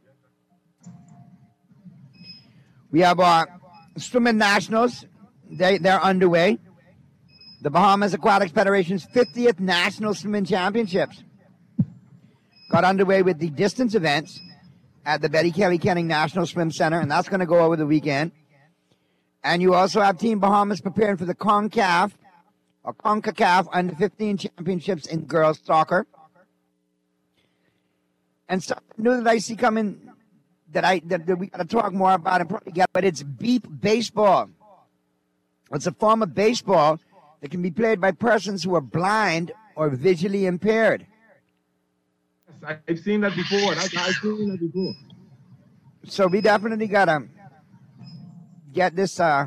We have our swimming nationals. They, they're underway. The Bahamas Aquatics Federation's fiftieth National Swimming Championships got underway with the distance events at the Betty Kelly Kenning National Swim Center, and that's going to go over the weekend. And you also have Team Bahamas preparing for the CONCACAF or CONCACAF under fifteen championships in girls soccer. And something new that I see coming that I that, that we got to talk more about and probably get, but it's beep baseball. It's a form of baseball that can be played by persons who are blind or visually impaired. Yes, I've seen that before. That's, I've seen that before. So we definitely gotta get this. Uh,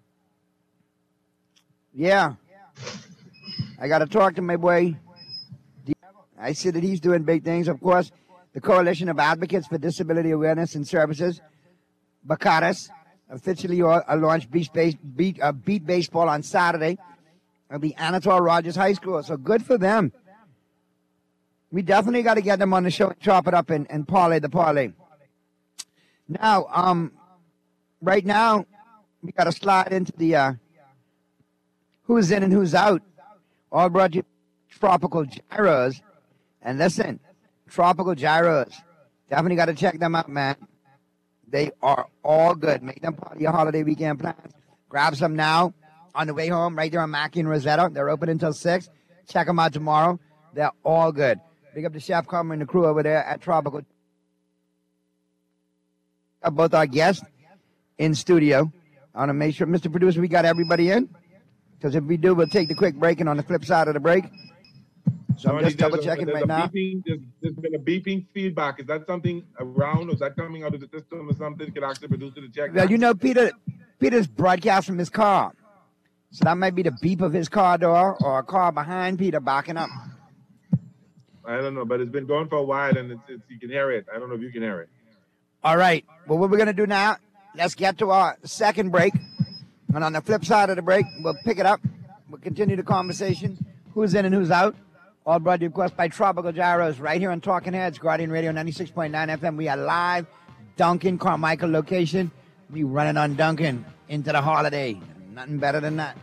yeah, I gotta talk to my boy. I see that he's doing big things. Of course, the Coalition of Advocates for Disability Awareness and Services, BACADIS, officially uh, launched Beat, base, beat, uh, beat Baseball on Saturday at the Anatole Rogers High School. So good for them. We definitely got to get them on the show, chop it up, and, and parlay the parlay. Now, um, right now, we got to slide into the uh, who's in and who's out. All brought you Tropical Gyros. And listen, Tropical Gyros, definitely got to check them out, man. They are all good. Make them part of your holiday weekend plans. Grab some now on the way home right there on Mackey and Rosetta. They're open until six. Check them out tomorrow. They're all good. Big up the Chef Comer and the crew over there at Tropical. Both our guests in studio. I want to make sure, Mister Producer, we got everybody in. Because if we do, we'll take the quick break, and on the flip side of the break. So I'm Sorry, just double there's a- checking there's right a now. beeping- there's, there's been a beeping feedback. Is that something around, or is that coming out of the system or something? Could ask the producer to check Well, that? you know, Peter, Peter's broadcast from his car. So that might be the beep of his car door or a car behind Peter backing up. I don't know, but it's been going for a while, and it's, it's you can hear it. I don't know if you can hear it. All right. Well, what we're going to do now, let's get to our second break. And on the flip side of the break, we'll pick it up. We'll continue the conversation. Who's in and who's out. All brought to you, of course, by Tropical Gyros right here on Talking Heads, Guardian Radio ninety-six point nine F M. We are live, Duncan Carmichael location. We running on Duncan into the holiday. Nothing better than that.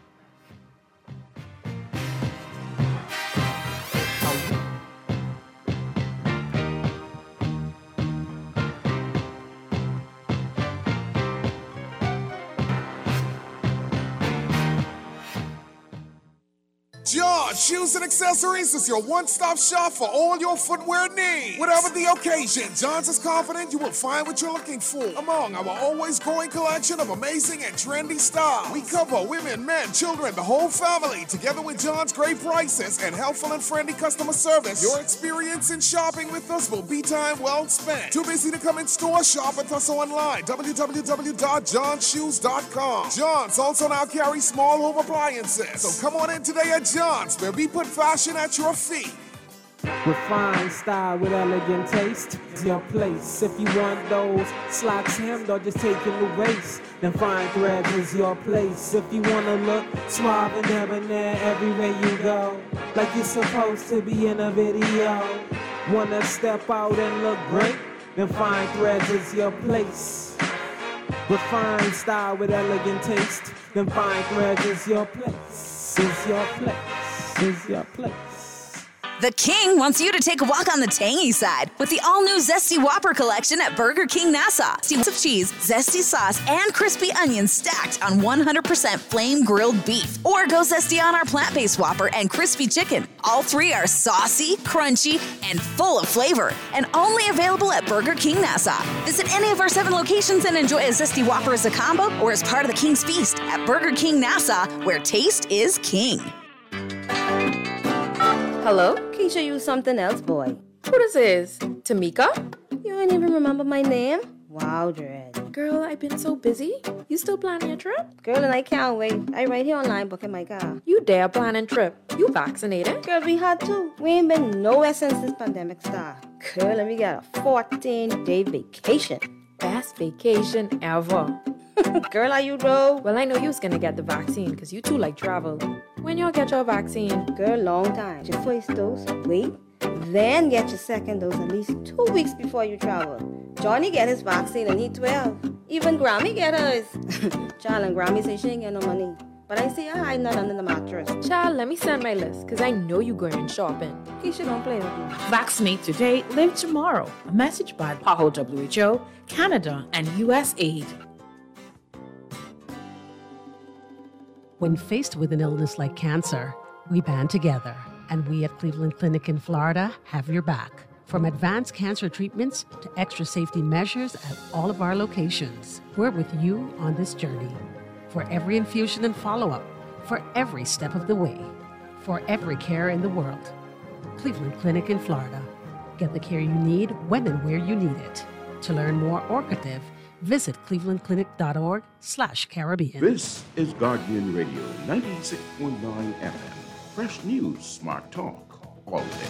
John Shoes and Accessories is your one-stop shop for all your footwear needs. Whatever the occasion, John's is confident you will find what you're looking for among our always growing collection of amazing and trendy styles. We cover women, men, children, the whole family. Together with John's great prices and helpful and friendly customer service, your experience in shopping with us will be time well spent. Too busy to come in store? Shop with us online. w w w dot john shoes dot com. John's also now carries small home appliances. So come on in today at John's, where we put fashion at your feet. With fine style, with elegant taste, it's your place. If you want those slacks hemmed or just taking the waist, then Fine Threads is your place. If you wanna look suave and debonair everywhere you go, like you're supposed to be in a video, wanna step out and look great, then fine threads is your place. Refined style with elegant taste, then fine threads is your place. Is your place. Is your place. The King wants you to take a walk on the tangy side with the all-new Zesty Whopper collection at Burger King Nassau. Sticks of cheese, zesty sauce, and crispy onions stacked on one hundred percent flame-grilled beef. Or go zesty on our plant-based Whopper and crispy chicken. All three are saucy, crunchy, and full of flavor, and only available at Burger King Nassau. Visit any of our seven locations and enjoy a Zesty Whopper as a combo or as part of the King's Feast at Burger King Nassau, where taste is king. Hello? Keisha, you something else, boy. Who this is? Tamika? You ain't even remember my name? Wow, Dread. Girl, I've been so busy. You still planning your trip? Girl, and I can't wait. I right here online booking my car. You dare planning trip? You vaccinated? Girl, we had to. We ain't been nowhere since this pandemic started. Girl, and we got a fourteen-day vacation. Best vacation ever. Girl, are you though? Well, I know you was gonna get the vaccine because you too like travel. When y'all get your vaccine? Girl, long time. Your first dose, wait, then get your second dose at least two weeks before you travel. Johnny get his vaccine and he twelve. Even Grammy get hers. Child, and Grammy say she ain't get no money. But I see her hiding that under the mattress. Child, let me send my list because I know you going shopping. Keisha, don't play with me. Vaccinate today, live tomorrow. A message by P A H O W H O, Canada, and U S Aid. When faced with an illness like cancer, we band together, and we at Cleveland Clinic in Florida have your back. From advanced cancer treatments to extra safety measures at all of our locations, we're with you on this journey. For every infusion and follow-up, for every step of the way, for every care in the world. Cleveland Clinic in Florida. Get the care you need when and where you need it. To learn more or give, visit clevelandclinic.org slash Caribbean. This is Guardian Radio, ninety-six point nine F M. Fresh news, smart talk, all day.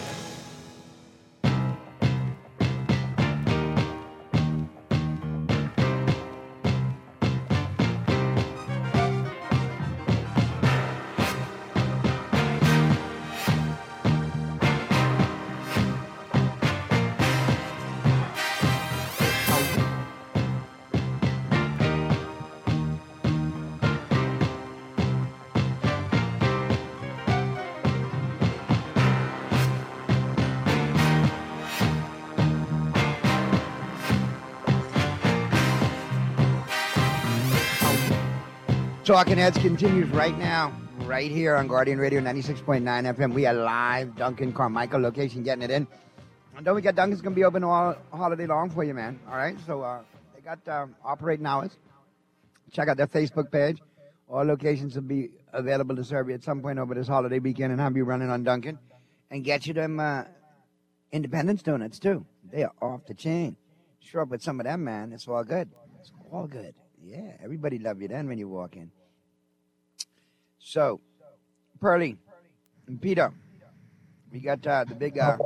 Talking Heads continues right now, right here on Guardian Radio ninety-six point nine F M. We are live, Duncan Carmichael location, getting it in. And don't forget, Duncan's going to be open all holiday long for you, man. All right? So uh, they got um, operating hours. Check out their Facebook page. All locations will be available to serve you at some point over this holiday weekend and have you running on Duncan. And get you them uh, Independence Donuts, too. They are off the chain. Show up with some of them, man. It's all good. It's all good. Yeah, everybody love you then when you walk in. So, Pearlie and Peter, we got uh, the big uh,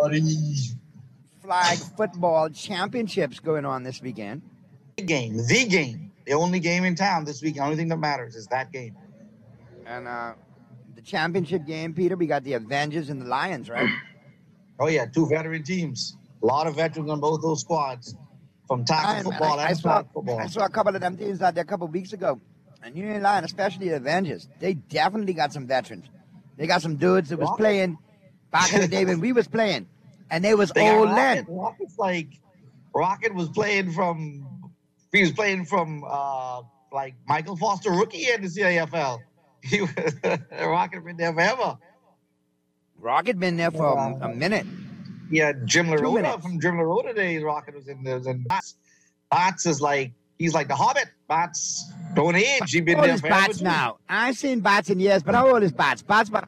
flag football championships going on this weekend. The game, the game, the only game in town this week. The only thing that matters is that game. And uh, the championship game, Peter, we got the Avengers and the Lions, right? Oh, yeah, two veteran teams. A lot of veterans on both those squads. From tackle football I, I and saw, flag football. I saw a couple of them teams out there a couple of weeks ago. And you ain't lying, especially the Avengers. They definitely got some veterans. They got some dudes that was Rocket. playing back in the day when we was playing. And they was They got old Rocket. men. Rocket's like, Rocket was playing from, he was playing from, uh, like, Michael Foster rookie in the C A F L. He was, Rocket been there forever. Rocket been there for Uh, a, a minute. Yeah, Jim Two LaRota minutes. from Jim LaRota days. Rocket was in there. And Bats, Bats is like, he's like the Hobbit. Bats don't age. He's been How old there is forever. Bats too. now? I ain't seen Bats in years, but how old is Bats? Bats, but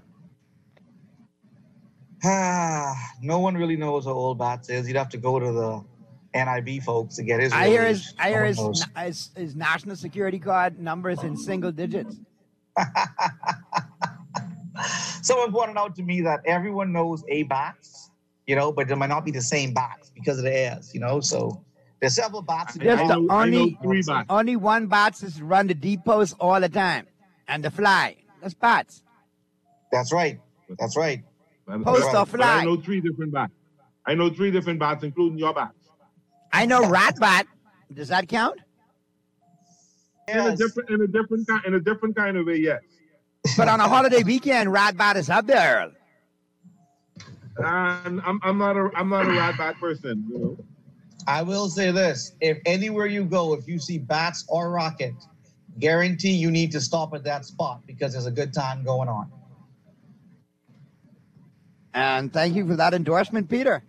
Ah, no one really knows how old Bats is. You'd have to go to the N I B folks to get his. I real hear age. his, I No hear one his, knows. his, his national security card numbers in single digits. Someone pointed out to me that everyone knows a Bats, you know, but it might not be the same Bats because of the airs, you know. So there's several Bats. Just the only, only one Bats is run the deep post all the time. And the fly. That's Bats. That's right. That's right. Post or But I fly. know three different bats. I know three different bats, including your bats. I know Ratbat. Does that count? In a different, in a different, ki- in a different kind of way, yes. But on a holiday weekend, Ratbat is up there, Earl. And I'm, I'm not a, I'm not a Ratbat person. You know. I will say this: if anywhere you go, if you see bats or rocket, guarantee you need to stop at that spot because there's a good time going on. And thank you for that endorsement, Peter.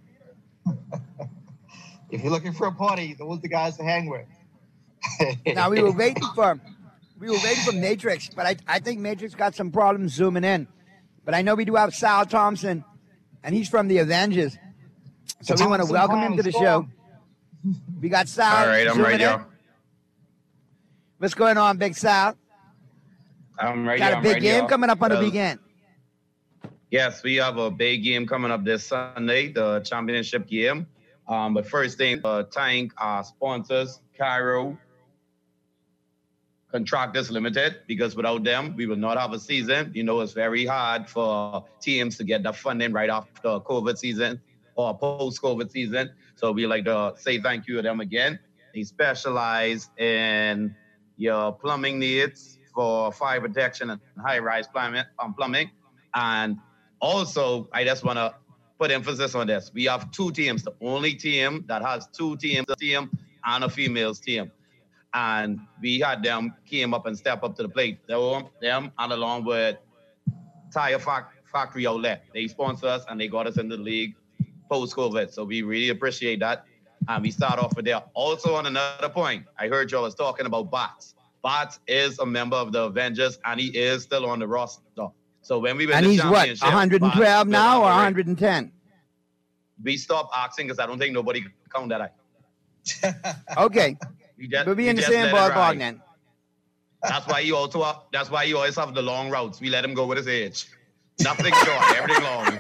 If you're looking for a party, those are the guys to hang with. Now we were waiting for we were waiting for Matrix, but I I think Matrix got some problems zooming in. But I know we do have Sal Thompson, and he's from the Avengers. So we want to welcome him to the show. We got Sal. All right, I'm zooming ready. in. What's going on, Big Sal? I'm ready. Got a I'm big ready, game y'all. coming up on the Well, weekend. Yes, we have a big game coming up this Sunday, the championship game. Um, but first thing, uh, thank our sponsors, Cairo Contractors Limited, because without them, we will not have a season. You know, it's very hard for teams to get the funding right after COVID season or post-COVID season. So we like to say thank you to them again. They specialize in your plumbing needs for fire protection and high-rise plumbing. Um, plumbing. And also, I just want to put emphasis on this. We have two teams, the only team that has two teams, a team and a females team. And we had them came up and step up to the plate. They were, them and along with Tire Fac- Factory Outlet. They sponsor us and they got us into the league post-COVID. So we really appreciate that. And we start off with there. Also on another point, I heard y'all was talking about Bats. Bats is a member of the Avengers and he is still on the roster. So when we win And the he's what, championship, one hundred twelve Bats now will or operate. one hundred ten? We stopped asking because I don't think nobody can count that high. Okay. We just, We'll be we in the just same let it ballpark ride. then. That's why you also have, that's why you always have the long routes. We let him go with his age. Nothing short, everything long.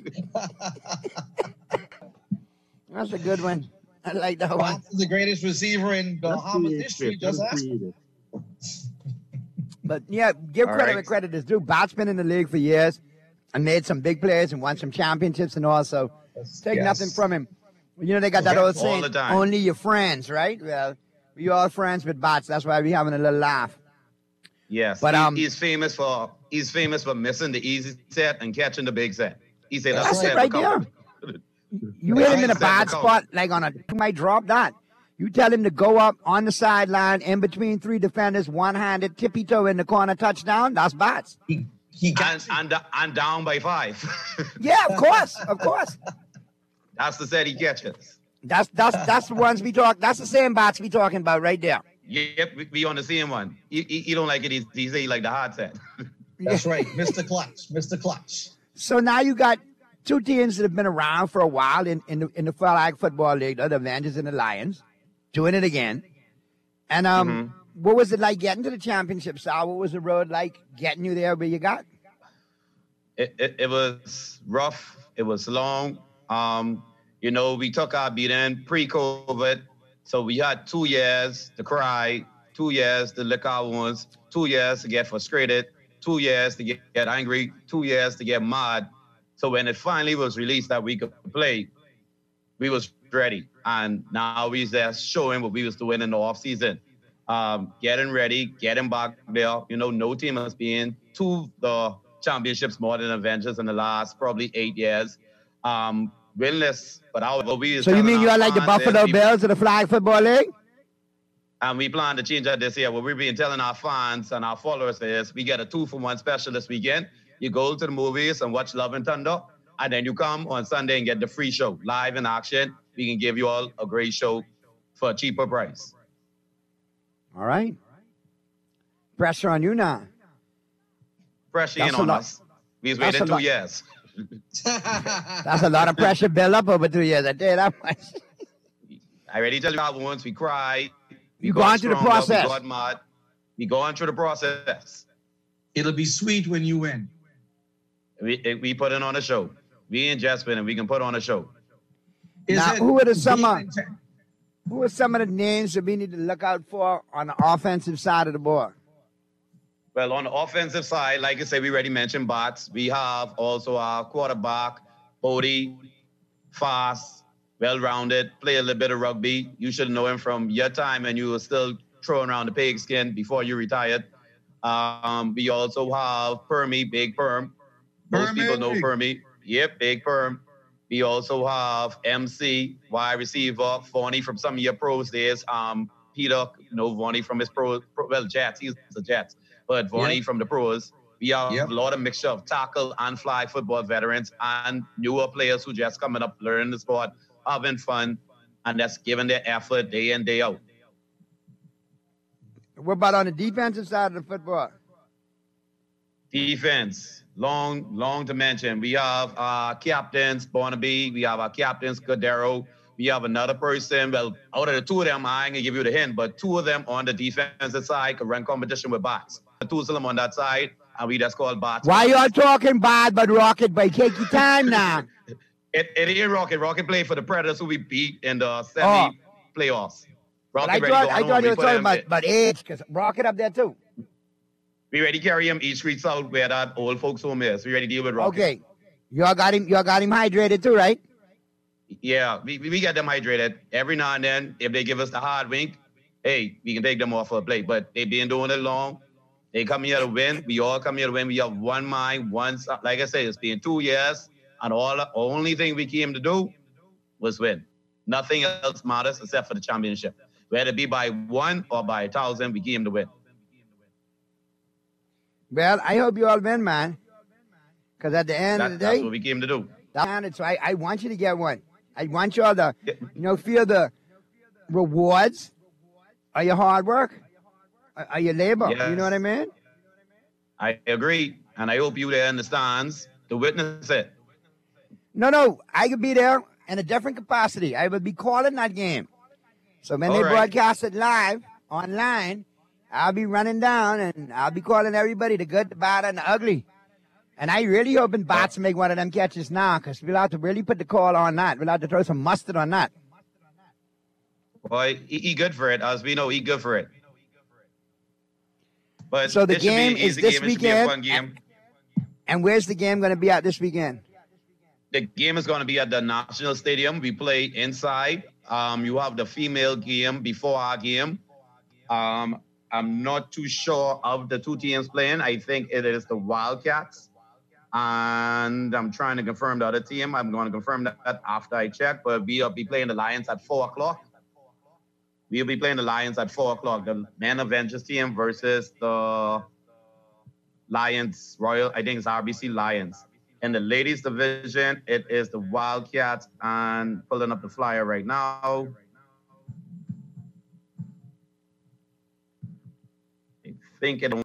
That's a good one. I like that one. Bats is the greatest receiver in Bahamas history. Just ask. But yeah, give All credit right. where credit is due. Bat's been in the league for years and made some big plays and won some championships and all. So take yes. nothing from him. You know, they got that Yes, old all saying, the time. only your friends, right? Well, we all friends with Bats. That's why we having a little laugh. Yes, But, he- um, he's famous for he's famous for missing the easy set and catching the big set. He said That's that's, it the right set there. for You hit him in a That's bad the count. spot, like on a, you might drop that. You tell him to go up on the sideline in between three defenders, one-handed, tippy-toe in the corner, touchdown. That's Bats. He, he and, and and down by five. Yeah, of course, of course. That's the set he catches. That's that's that's the ones we talk. That's the same Bats we talking about right there. Yep, we, we on the same one. He, he, he don't like it. He, he say he like the hard set. That's right, Mister Clutch, Mister Clutch. So now you got two teams that have been around for a while in, in the in the flag football league, the Avengers and the Lions, doing it again. And um, Mm-hmm. what was it like getting to the championship, Sal? What was the road like getting you there where you got? It, it, it was rough. It was long. Um, you know, we took our beating pre-COVID. So we had two years to cry, two years to lick our wounds, two years to get frustrated, two years to get, get angry, two years to get mad. So when it finally was released that we could play, we was ready. And now we just showing what we was doing in the off season. Um, getting ready, getting back there. You know, no team has been to the championships more than Avengers in the last probably eight years. Um, winless, but our we is So you telling mean you our are like the fans is Buffalo we- Bills of the flag football league? And we plan to change that this year. What we've been telling our fans and our followers is we get a two for one special this weekend. You go to the movies and watch Love and Thunder, and then you come on Sunday and get the free show, live in action. We can give you all a great show for a cheaper price. All right. Pressure on you now. Pressure That's in a on lot. us. We've That's waited a two lot. years. That's a lot of pressure built up over two years. I tell you that much. I already tell you how once we cried. We You got gone through the stronger, process. We got mad. We going through the process. It'll be sweet when you win. We, we put it on a show. We ain't just winning. We can put on a show. Now, who are the some uh, who are some of the names that we need to look out for on the offensive side of the ball? Well, on the offensive side, like I said, we already mentioned Bats. We have also our quarterback, Bodie, fast, well-rounded, play a little bit of rugby. You should know him from your time and you were still throwing around the pigskin before you retired. Um, we also have Permy, Big Perm. Most people know Permy. Yep, Big Perm. We also have M C, wide receiver, Vonnie from some of your pros days. Um, Peter, you know Vonnie from his pros, pro, well, Jets, he's the Jets, but Vonnie yep. from the pros. We have yep. a lot of mixture of tackle and flag football veterans and newer players who just coming up, learning the sport, having fun, and that's giving their effort day in, day out. What about on the defensive side of the football? Defense, long, long to mention. We have our captains, Barnaby. We have our captains, Cordero. We have another person. Well, out of the two of them, I ain't gonna give you the hint, but two of them on the defensive side could run competition with bats. The two of them on that side, and we just call bats. Why y'all talking bad but Rocket, but take your time now. it, it ain't Rocket. Rocket played for the Predators who we beat in the semi oh. playoffs. Rocket I thought, I thought you were talking about, about age, because Rocket up there too. We ready to carry him East Street South where that old folks home is. We ready to deal with Rocket. Okay. Y'all got him y'all got him hydrated too, right? Yeah, we, we get them hydrated. Every now and then, if they give us the hard wink, hey, we can take them off for a play. But they've been doing it long. They come here to win. We all come here to win. We have one mind, one, like I said, it's been two years. And all the only thing we came to do was win. Nothing else matters except for the championship. Whether it be by one or by a thousand, we came to win. Well, I hope you all win, man. Because at the end that, of the day, that's what we came to do. So I, I want you to get one. I want you all to, you know, feel the rewards of your hard work, of your labor. Yes. You know what I mean? I agree. And I hope you there in the stands to witness it. No, no. I could be there in a different capacity. I would be calling that game. So when all they right. broadcast it live, online, I'll be running down and I'll be calling everybody the good, the bad, and the ugly. And I really hoping Bats yeah. make one of them catches now, because we'll have to really put the call on that. We'll have to throw some mustard on that. Boy, he, he good for it. As we know, he good for it. But so the game is this game. weekend. Fun game. And, and where's the game going to be at this weekend? The game is going to be at the National Stadium. We play inside. Um, you have the female game before our game. Um, I'm not too sure of the two teams playing. I think it is the Wildcats. And I'm trying to confirm the other team. I'm going to confirm that after I check. But we'll be playing the Lions at four o'clock. We'll be playing the Lions at four o'clock. The Men Avengers team versus the Lions Royal. I think it's R B C Lions. In the ladies division, it is the Wildcats. And pulling up the flyer right now. I think it.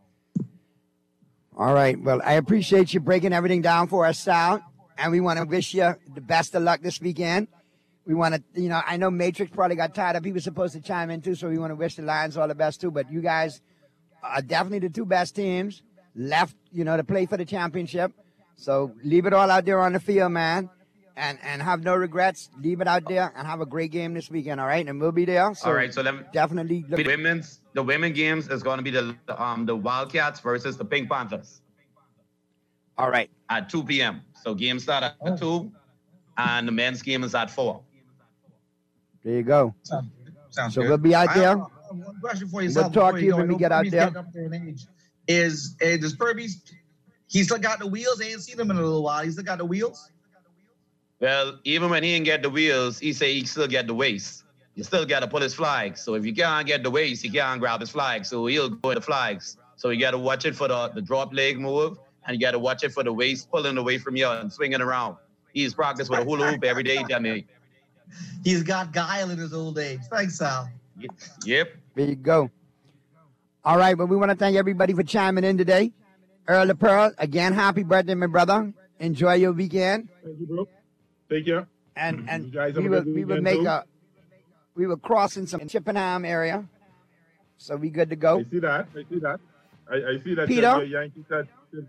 All right. Well, I appreciate you breaking everything down for us, Sal. And we want to wish you the best of luck this weekend. We want to, you know, I know Matrix probably got tired of people supposed to chime in too, so we want to wish the Lions all the best too. But you guys are definitely the two best teams left, you know, to play for the championship. So leave it all out there on the field, man. And and have no regrets. Leave it out there and have a great game this weekend, all right? And we'll be there. So all right, so let me, definitely look. The women's the women games is going to be the um the Wildcats versus the Pink Panthers. All right. At two p.m. So game start at oh. two, and the men's game is at four. There you go. Sounds, sounds so good. we'll be out there. Have one question for you. We'll talk to you when we get out there. Up there in age. Is uh, does Purby's? He still got the wheels. I ain't seen him in a little while. He still got the wheels. Well, even when he didn't get the wheels, he say he still get the waist. You still got to pull his flag. So if you can't get the waist, you can't grab his flag. So he'll go with the flags. So you got to watch it for the, the drop leg move, and you got to watch it for the waist pulling away from you and swinging around. He's practiced with a hula hoop every day, tell me. He's got guile in his old age. Thanks, Sal. Yep. There you go. All right, well, we want to thank everybody for chiming in today. Earl of Pearl, again, happy birthday, my brother. Enjoy your weekend. Thank you, bro. Take care. And and you guys we will we will make too. a we will cross in some Chippenham area, so we good to go. I see that. I see that. I, I see that. Peter, your Yankees had...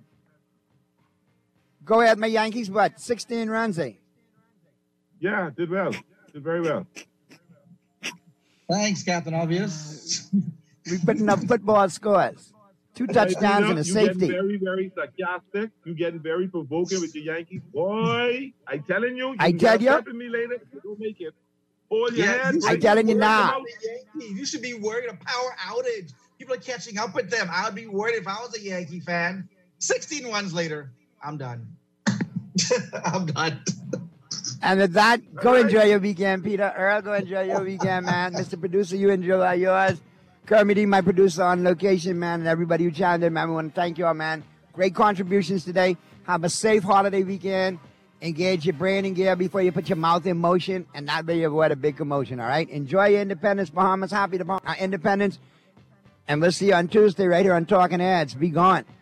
go ahead, my Yankees. What sixteen runs, eh? Yeah, did well. Did very well. Thanks, Captain Obvious. We putting up football scores. Two touchdowns and a you safety. Getting very, very sarcastic. You getting very provoking with your Yankees. Boy, I telling you. you I tell you. Me later, you don't make it. Hold your Yeah, head. you I should telling be you worried now. about the Yankees. You should be worried a power outage. People are catching up with them. I would be worried if I was a Yankee fan. sixteen runs later, I'm done. I'm done. And with that, go enjoy your weekend, Peter. Earl, go enjoy your weekend, man. Mister Producer, you enjoy yours. Kermit, my producer on location, man, and everybody who chimed in, man. We want to thank you all, man. Great contributions today. Have a safe holiday weekend. Engage your brain in gear before you put your mouth in motion, and that way you avoid a big commotion, all right? Enjoy your independence, Bahamas. Happy to uh, independence. And we'll see you on Tuesday right here on Talking Heads. Be gone.